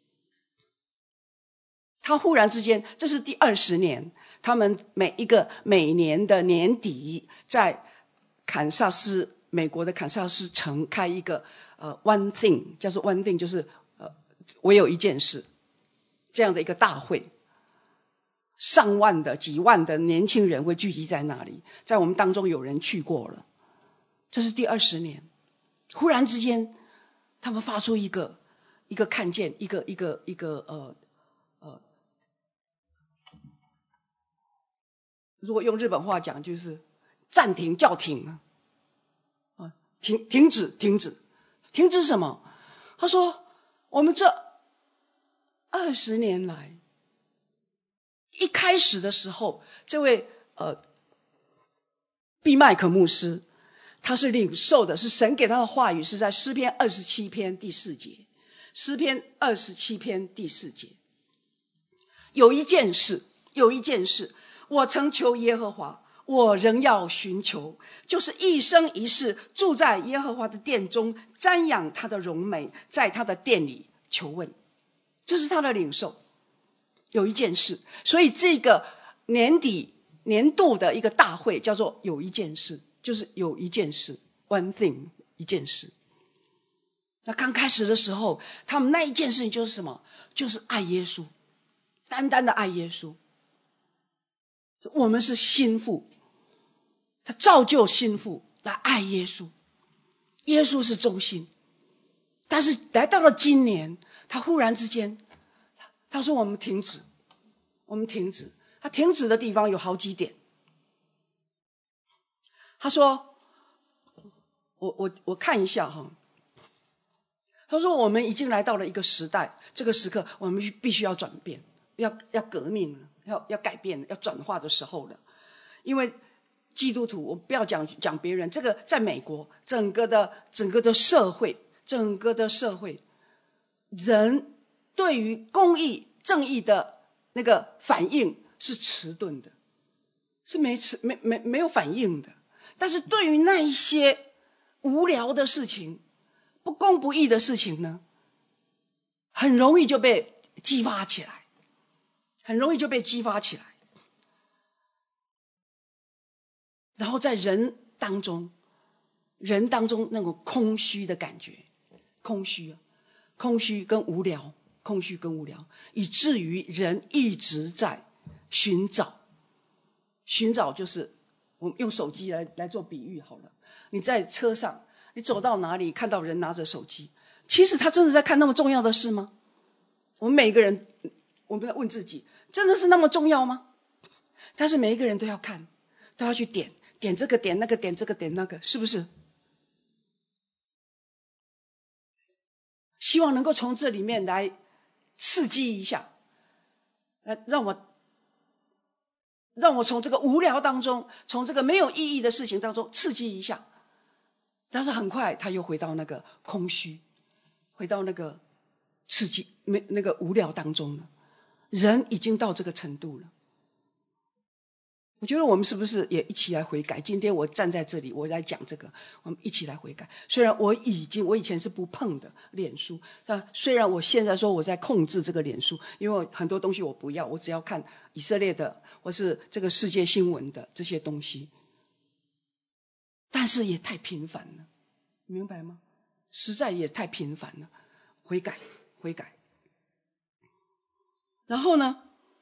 他忽然之间，这是第二十年，他们每一个每年的年底，在堪萨斯，美国的堪萨斯城开一个呃 One Thing， 叫做 One Thing， 就是呃唯有一件事这样的一个大会。上万的几万的年轻人会聚集在那里，在我们当中有人去过了。这是第二十年，忽然之间他们发出一个一个看见一个一个一个呃呃如果用日本话讲就是暂停叫停啊，停停止停止停止什么？他说我们这二十年来，一开始的时候，这位呃毕麦克牧师，他是领受的，是神给他的话语，是在诗篇二十七篇第四节。诗篇二十七篇第四节，有一件事，有一件事，我曾求耶和华，我仍要寻求，就是一生一世住在耶和华的殿中，瞻仰他的荣美，在他的殿里求问。这是他的领受。有一件事，所以这个年底年度的一个大会叫做有一件事，就是有一件事 One Thing， 一件事。那刚开始的时候，他们那一件事情就是什么？就是爱耶稣，单单的爱耶稣。我们是心腹，他造就心腹来爱耶稣，耶稣是中心。但是来到了今年，他忽然之间他说我们停止，我们停止。他停止的地方有好几点。他说我我我看一下哈。他说我们已经来到了一个时代，这个时刻我们必须要转变，要要革命了，要要改变，要转化的时候了。因为基督徒，我不要讲讲别人，这个在美国整个的整个的社会，整个的社会人对于公义正义的那个反应是迟钝的，是没迟没没没有反应的。但是对于那一些无聊的事情，不公不义的事情呢，很容易就被激发起来，很容易就被激发起来。然后在人当中，人当中那种空虚的感觉，空虚啊，空虚跟无聊，空虚跟无聊，以至于人一直在寻找，寻找就是我们用手机来来做比喻好了。你在车上， 你走到哪里看到人拿着手机，其实他真的在看那么重要的事吗？我们每一个人，我们要问自己，真的是那么重要吗？但是每一个人都要看，都要去点点这个点那个点这个点那个，是不是？希望能够从这里面来刺激一下，来让我让我从这个无聊当中，从这个没有意义的事情当中刺激一下。但是很快他又回到那个空虚，回到那个刺激没那个无聊当中了。人已经到这个程度了，我觉得我们是不是也一起来悔改？今天我站在这里，我来讲这个，我们一起来悔改。虽然我已经，我以前是不碰的脸书，但虽然我现在说我在控制这个脸书，因为很多东西我不要，我只要看以色列的或是这个世界新闻的这些东西，但是也太频繁了，明白吗？实在也太频繁了，悔改，悔改。然后呢？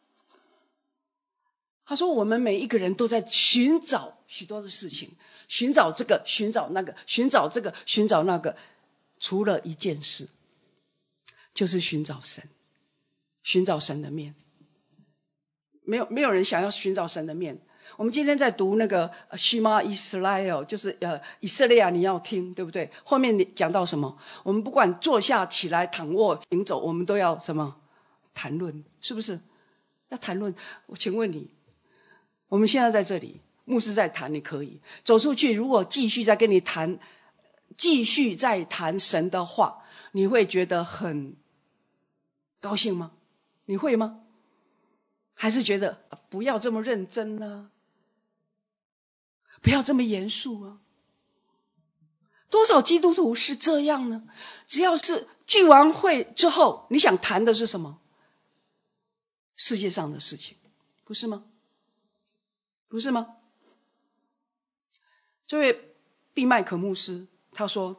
他说我们每一个人都在寻找许多的事情，寻找这个，寻找那个，寻找这个，寻找那个，除了一件事，就是寻找神，寻找神的面。没有没有人想要寻找神的面。我们今天在读那个 Shema Israel， 就是呃以色列啊，你要听，对不对？后面讲到什么？我们不管坐下、起来、躺卧、行走，我们都要什么？谈论，是不是？要谈论。我请问你，我们现在在这里，牧师在谈，你可以走出去。如果继续在跟你谈，继续在谈神的话，你会觉得很高兴吗？你会吗？还是觉得不要这么认真啊，不要这么严肃啊？多少基督徒是这样呢？只要是聚完会之后，你想谈的是什么？世界上的事情，不是吗？不是吗？这位毕麦可牧师他说，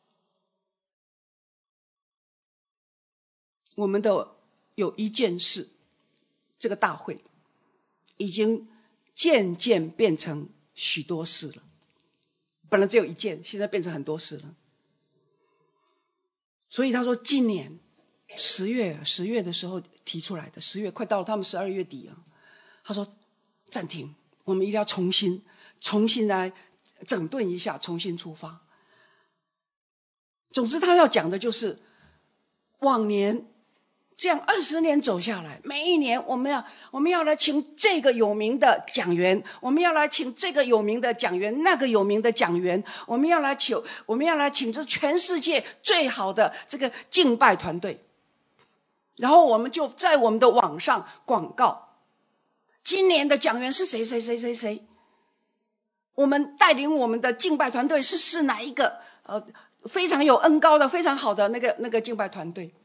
我们的有一件事，这个大会已经渐渐变成许多事了。本来只有一件，现在变成很多事了。所以他说今年十月十月的时候提出来的，十月快到了，他们十二月底啊。他说暂停，我们一定要重新重新来整顿一下，重新出发。总之他要讲的就是往年这样二十年走下来，每一年我们要我们要来请这个有名的讲员，我们要来请这个有名的讲员，那个有名的讲员，我们要来请我们要来请这全世界最好的这个敬拜团队。然后我们就在我们的网上广告，今年的讲员是谁谁谁谁谁，我们带领我们的敬拜团队是是哪一个呃非常有恩高的非常好的那个那个敬拜团队。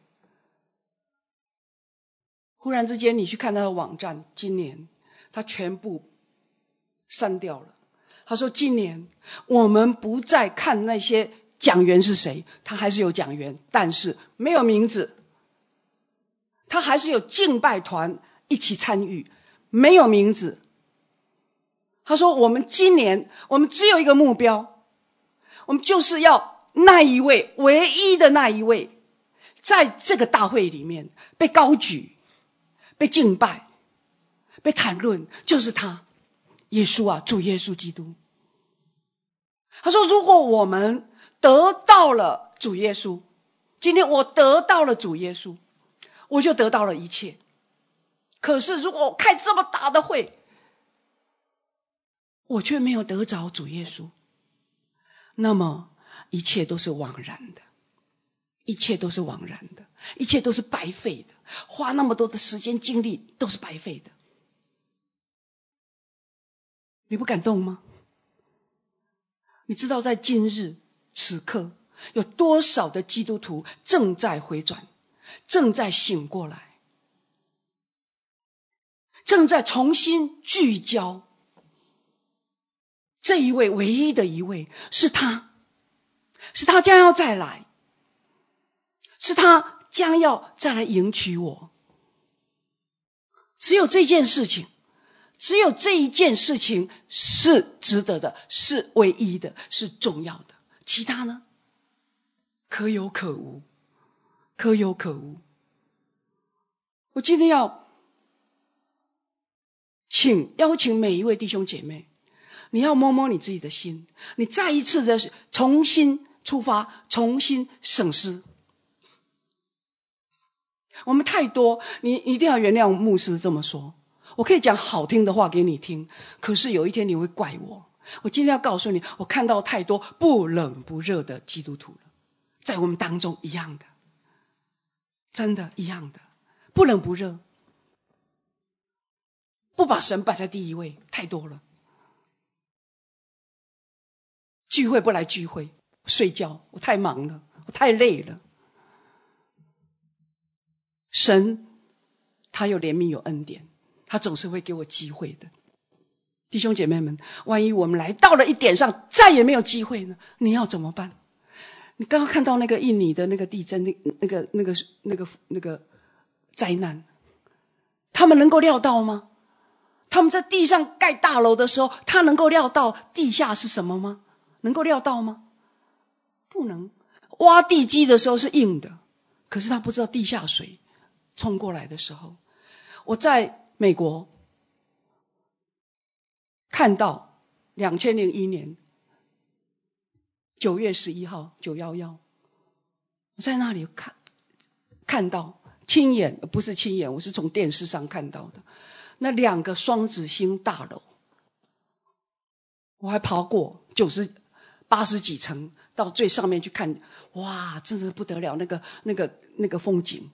忽然之间你去看他的网站，今年他全部删掉了。他说今年我们不再看那些讲员是谁，他还是有讲员，但是没有名字。他还是有敬拜团一起参与，没有名字。他说我们今年我们只有一个目标，我们就是要那一位唯一的那一位在这个大会里面被高举，被敬拜，被谈论，就是他，耶稣啊，主耶稣基督。他说如果我们得到了主耶稣，今天我得到了主耶稣，我就得到了一切。可是如果我开这么大的会，我却没有得着主耶稣，那么一切都是枉然的，一切都是枉然的，一切都是白费的，花那么多的时间精力都是白费的。你不感动吗？你知道在今日此刻有多少的基督徒正在回转，正在醒过来，正在重新聚焦。这一位唯一的一位是他，是他将要再来，是他将要再来迎娶我。只有这件事情，只有这一件事情是值得的，是唯一的，是重要的。 其他呢？可有可无，可有可无。我今天要请邀请每一位弟兄姐妹，你要摸摸你自己的心，你再一次的重新出发，重新审思。我们太多，你一定要原谅牧师这么说，我可以讲好听的话给你听，可是有一天你会怪我。我今天要告诉你，我看到太多不冷不热的基督徒了，在我们当中一样的，真的一样的，不冷不热，不把神摆在第一位，太多了。聚会不来聚会，睡觉，我太忙了，我太累了。神他有怜悯有恩典，他总是会给我机会的。弟兄姐妹们，万一我们来到了一点上再也没有机会呢？你要怎么办？你刚刚看到那个印尼的那个地震，那那个那个那个那个灾难，他们能够料到吗？他们在地上盖大楼的时候，他能够料到地下是什么吗？能够料到吗？不能。挖地基的时候是硬的，可是他不知道地下水冲过来的时候。我在美国看到二零零一年九月十一号九一一，我在那里看看到亲眼，不是亲眼，我是从电视上看到的那两个双子星大楼。我还爬过九十八十几层到最上面去看，哇，真的不得了，那个那个那个风景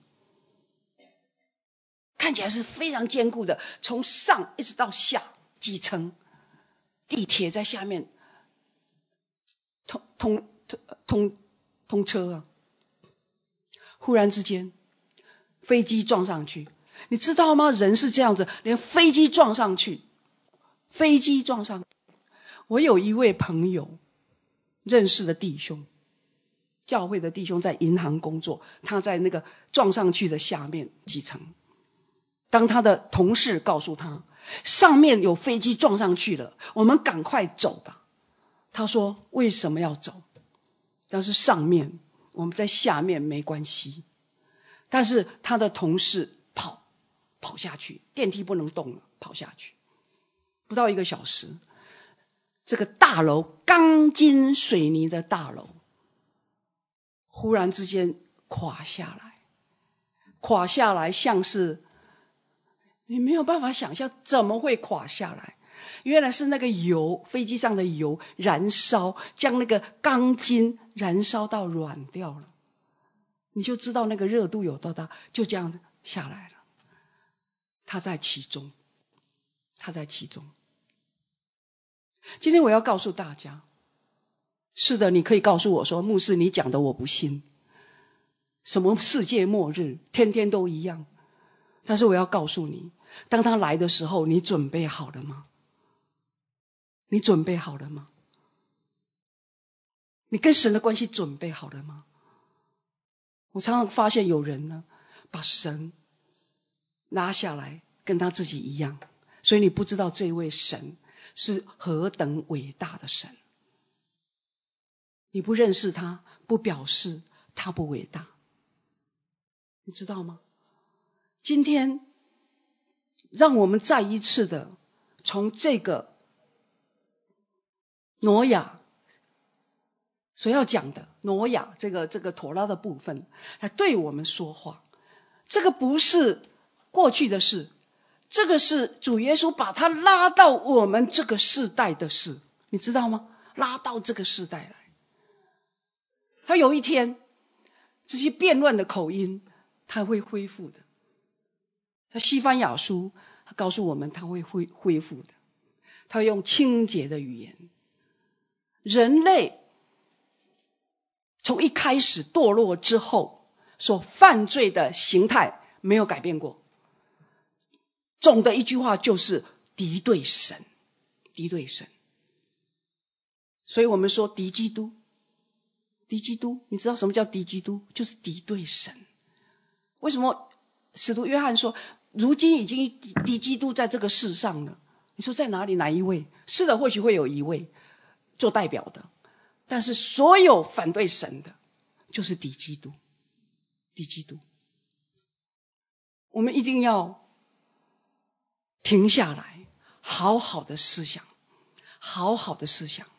看起来是非常坚固的，从上一直到下几层，地铁在下面通通通通通车啊！忽然之间，飞机撞上去，你知道吗？人是这样子，连飞机撞上去，飞机撞上去。我有一位朋友，认识的弟兄，教会的弟兄，在银行工作，他在那个撞上去的下面几层。当他的同事告诉他，上面有飞机撞上去了，我们赶快走吧。他说为什么要走？但是上面我们在下面没关系。但是他的同事跑跑下去，电梯不能动了，跑下去不到一个小时，这个大楼钢筋水泥的大楼忽然之间垮下来，垮下来像是你没有办法想象怎么会垮下来。原来是那个油，飞机上的油燃烧，将那个钢筋燃烧到软掉了，你就知道那个热度有多大，就这样下来了。他在其中，他在其中。今天我要告诉大家，是的，你可以告诉我说，牧师你讲的我不信，什么世界末日天天都一样。但是我要告诉你，当他来的时候，你准备好了吗？你准备好了吗？你跟神的关系准备好了吗？我常常发现有人呢，把神拉下来跟他自己一样，所以你不知道这位神是何等伟大的神。你不认识他，不表示他不伟大，你知道吗？今天让我们再一次的从这个挪亚所要讲的挪亚这个这个妥拉的部分来对我们说话。这个不是过去的事，这个是主耶稣把他拉到我们这个世代的事，你知道吗？拉到这个世代来，他有一天这些变乱的口音他会恢复的。在西番雅书他告诉我们他会恢恢复的，他会用清洁的语言。人类从一开始堕落之后所犯罪的形态没有改变过，总的一句话就是敌对神，敌对神。所以我们说敌基督，敌基督，你知道什么叫敌基督？就是敌对神。为什么使徒约翰说如今已经敌基督在这个世上了？你说在哪里？哪一位？是的，或许会有一位做代表的， 但是所有反对神的，就是敌基督，敌基督。我们一定要停下来，好好的思想，好好的思想。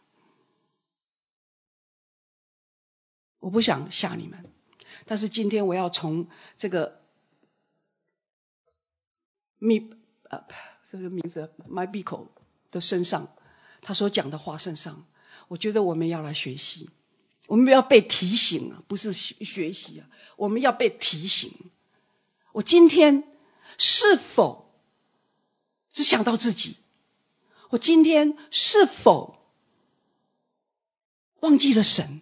我不想吓你们，但是今天我要从这个密呃这个名字 My Biko 的身上，他所讲的话身上，我觉得我们要来学习，我们要被提醒啊，不是学习啊，我们要被提醒。我今天是否只想到自己？我今天是否忘记了神？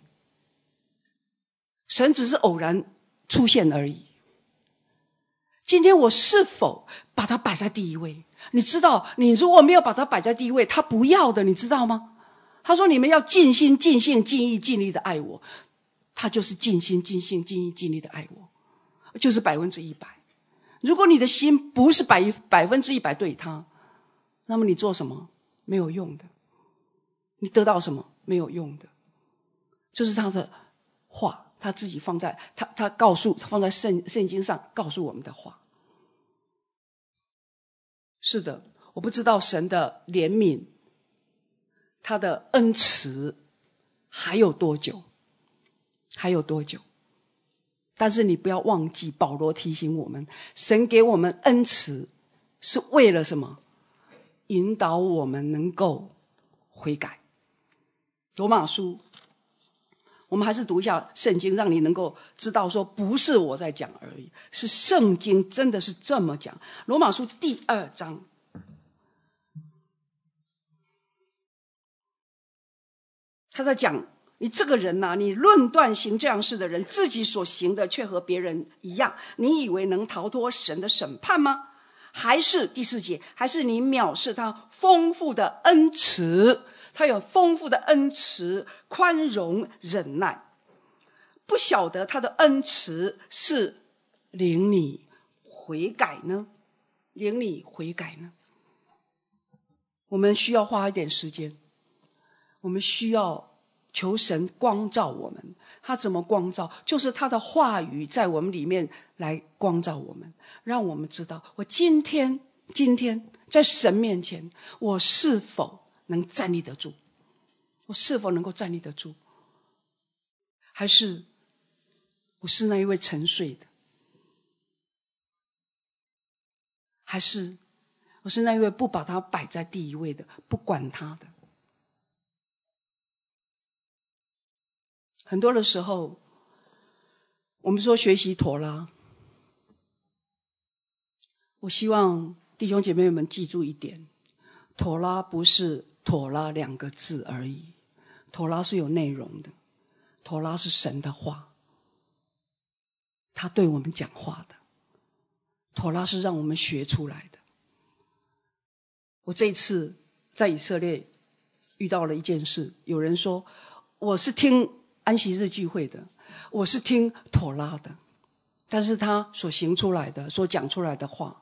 神只是偶然出现而已。今天我是否把它摆在第一位？你知道，你如果没有把它摆在第一位，他不要的，你知道吗？他说你们要尽心尽性尽意尽力的爱我，他就是尽心尽性尽意尽力的爱我，就是百分之一百。如果你的心不是百百分之一百对他，那么你做什么没有用的，你得到什么没有用的。这是他的话，他自己放在他他告诉放在圣圣经上告诉我们的话。是的，我不知道神的怜悯，他的恩慈还有多久，还有多久？但是你不要忘记，保罗提醒我们，神给我们恩慈是为了什么？引导我们能够悔改。罗马书，我们还是读一下圣经，让你能够知道说不是我在讲而已，是圣经真的是这么讲。罗马书第二章，他在讲你这个人啊，你论断行这样事的人，自己所行的却和别人一样，你以为能逃脱神的审判吗？还是第四节，还是你藐视他丰富的恩慈？他有丰富的恩慈，宽容忍耐，不晓得他的恩慈是领你悔改呢？领你悔改呢？我们需要花一点时间，我们需要求神光照我们。他怎么光照？就是他的话语在我们里面来光照我们，让我们知道我今天今天在神面前，我是否能站立得住？我是否能够站立得住？还是我是那一位沉睡的？还是我是那一位不把它摆在第一位的，不管它的？很多的时候，我们说学习妥拉，我希望弟兄姐妹们记住一点，妥拉不是妥拉两个字而已，妥拉是有内容的，妥拉是神的话，他对我们讲话的，妥拉是让我们学出来的。我这一次在以色列遇到了一件事，有人说我是听安息日聚会的，我是听妥拉的，但是他所行出来的，所讲出来的话，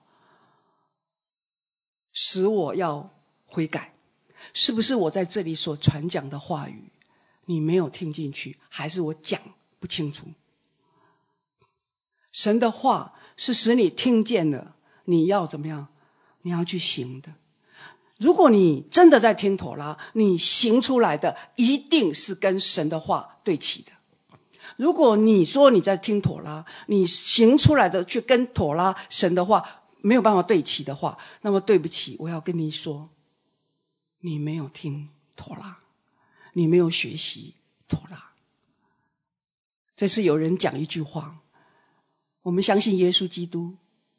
使我要悔改。是不是我在这里所传讲的话语你没有听进去，还是我讲不清楚？神的话是使你听见了，你要怎么样？你要去行的。如果你真的在听妥拉，你行出来的一定是跟神的话对齐的。如果你说你在听妥拉，你行出来的却跟妥拉神的话没有办法对齐的话，那么对不起，我要跟你说，你没有听妥拉，你没有学习妥拉。这次有人讲一句话，我们相信耶稣基督，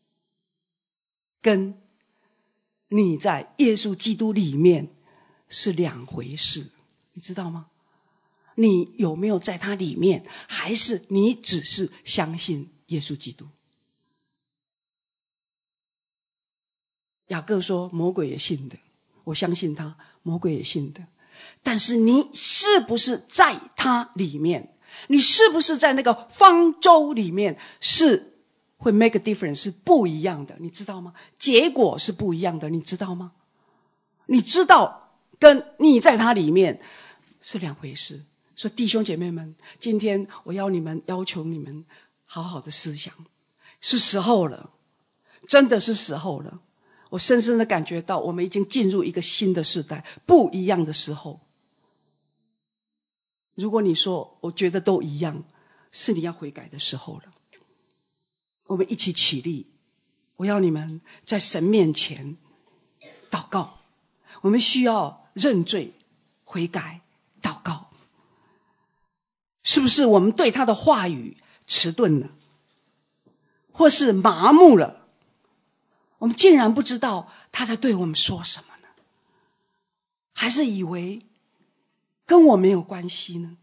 跟你在耶稣基督里面是两回事，你知道吗？你有没有在他里面，还是你只是相信耶稣基督？雅各说魔鬼也信的，我相信他，魔鬼也信的。但是你是不是在他里面？你是不是在那个方舟里面？是会 make a difference， 是不一样的，你知道吗？结果是不一样的，你知道吗？你知道跟你在他里面是两回事。 说弟兄姐妹们，今天我要你们要求你们好好的思想，是时候了，真的是时候了。我深深的感觉到我们已经进入一个新的时代，不一样的时候。如果你说我觉得都一样，是你要悔改的时候了。我们一起起立，我要你们在神面前祷告，我们需要认罪悔改祷告。是不是我们对他的话语迟钝了，或是麻木了？我们竟然不知道他在对我们说什么呢？还是以为跟我没有关系呢？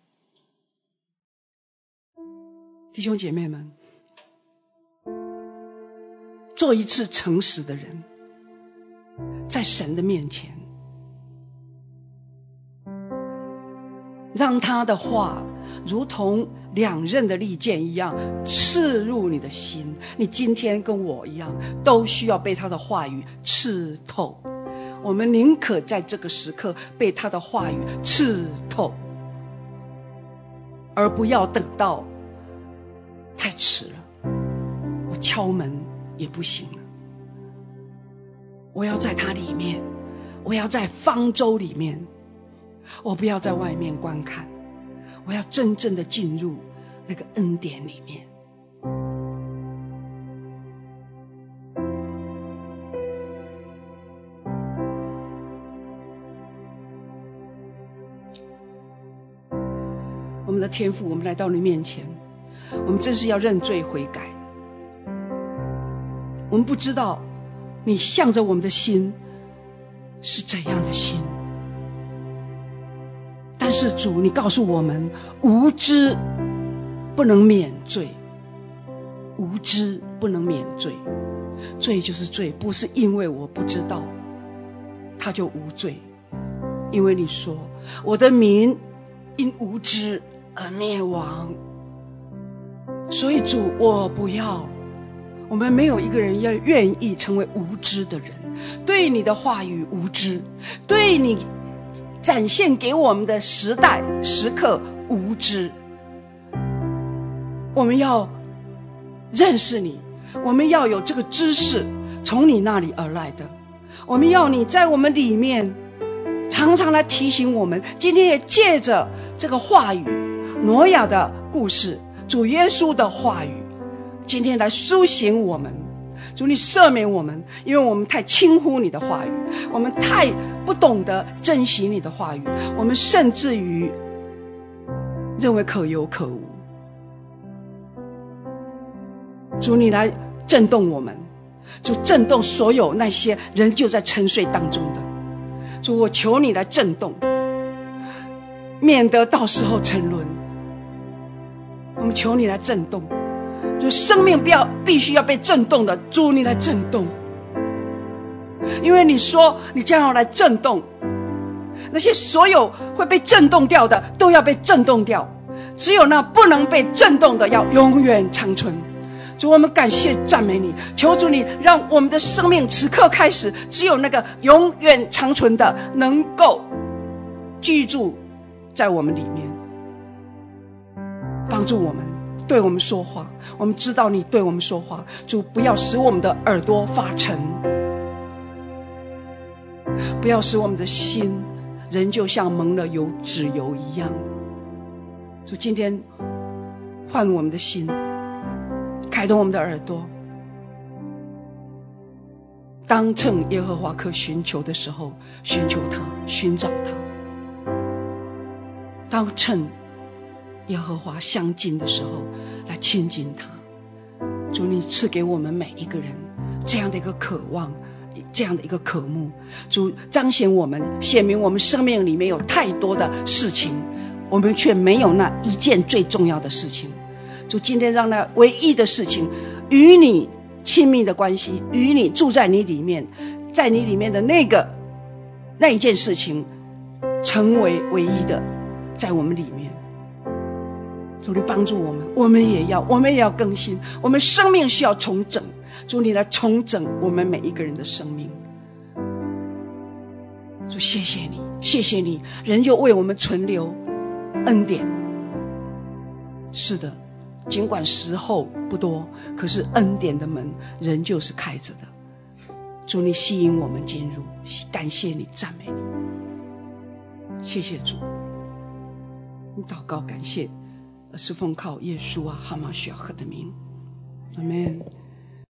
弟兄姐妹们，做一次诚实的人，在神的面前，让他的话如同两刃的利剑一样刺入你的心。你今天跟我一样，都需要被他的话语刺透。我们宁可在这个时刻被他的话语刺透，而不要等到太迟了，我敲门也不行了。我要在他里面，我要在方舟里面，我不要在外面观看，我要真正的进入那个恩典里面。我们的天父，我们来到你面前，我们真是要认罪悔改。我们不知道你向着我们的心是怎样的心，但是主，你告诉我们，无知不能免罪，无知不能免罪，罪就是罪，不是因为我不知道他就无罪，因为你说我的民因无知而灭亡。所以主，我不要，我们没有一个人要愿意成为无知的人，对你的话语无知，对你展现给我们的时代时刻无知。我们要认识你，我们要有这个知识从你那里而来的，我们要你在我们里面常常来提醒我们。今天也借着这个话语，挪亚的故事，主耶稣的话语，今天来苏醒我们。主，你赦免我们，因为我们太轻忽你的话语，我们太不懂得珍惜你的话语，我们甚至于认为可有可无。主，你来震动我们，主，震动所有那些仍旧在沉睡当中的。主，我求你来震动，免得到时候沉沦。我们求你来震动，就生命不要必须要被震动的，主，你来震动，因为你说你将要来震动，那些所有会被震动掉的都要被震动掉，只有那不能被震动的要永远长存。主，我们感谢赞美你，求主你让我们的生命此刻开始，只有那个永远长存的能够居住在我们里面，帮助我们，对我们说话。我们知道你对我们说话，主，不要使我们的耳朵发沉，不要使我们的心仍旧像蒙了油脂油一样。主，今天换我们的心，开动我们的耳朵，当趁耶和华可寻求的时候寻求他，寻找他，当趁耶和华相近的时候来亲近他。主，你赐给我们每一个人这样的一个渴望，这样的一个渴慕。主，彰显我们，显明我们生命里面有太多的事情，我们却没有那一件最重要的事情。主，今天让那唯一的事情，与你亲密的关系，与你住在你里面，在你里面的那个那一件事情成为唯一的在我们里面。主，你帮助我们，我们也要我们也要更新，我们生命需要重整。主，你来重整我们每一个人的生命。主，谢谢你，谢谢你仍旧为我们存留恩典。是的，尽管时候不多，可是恩典的门仍旧是开着的。主，你吸引我们进入，感谢你，赞美你，谢谢主。祷告感谢是奉靠耶稣啊哈马雪赫的名，阿们。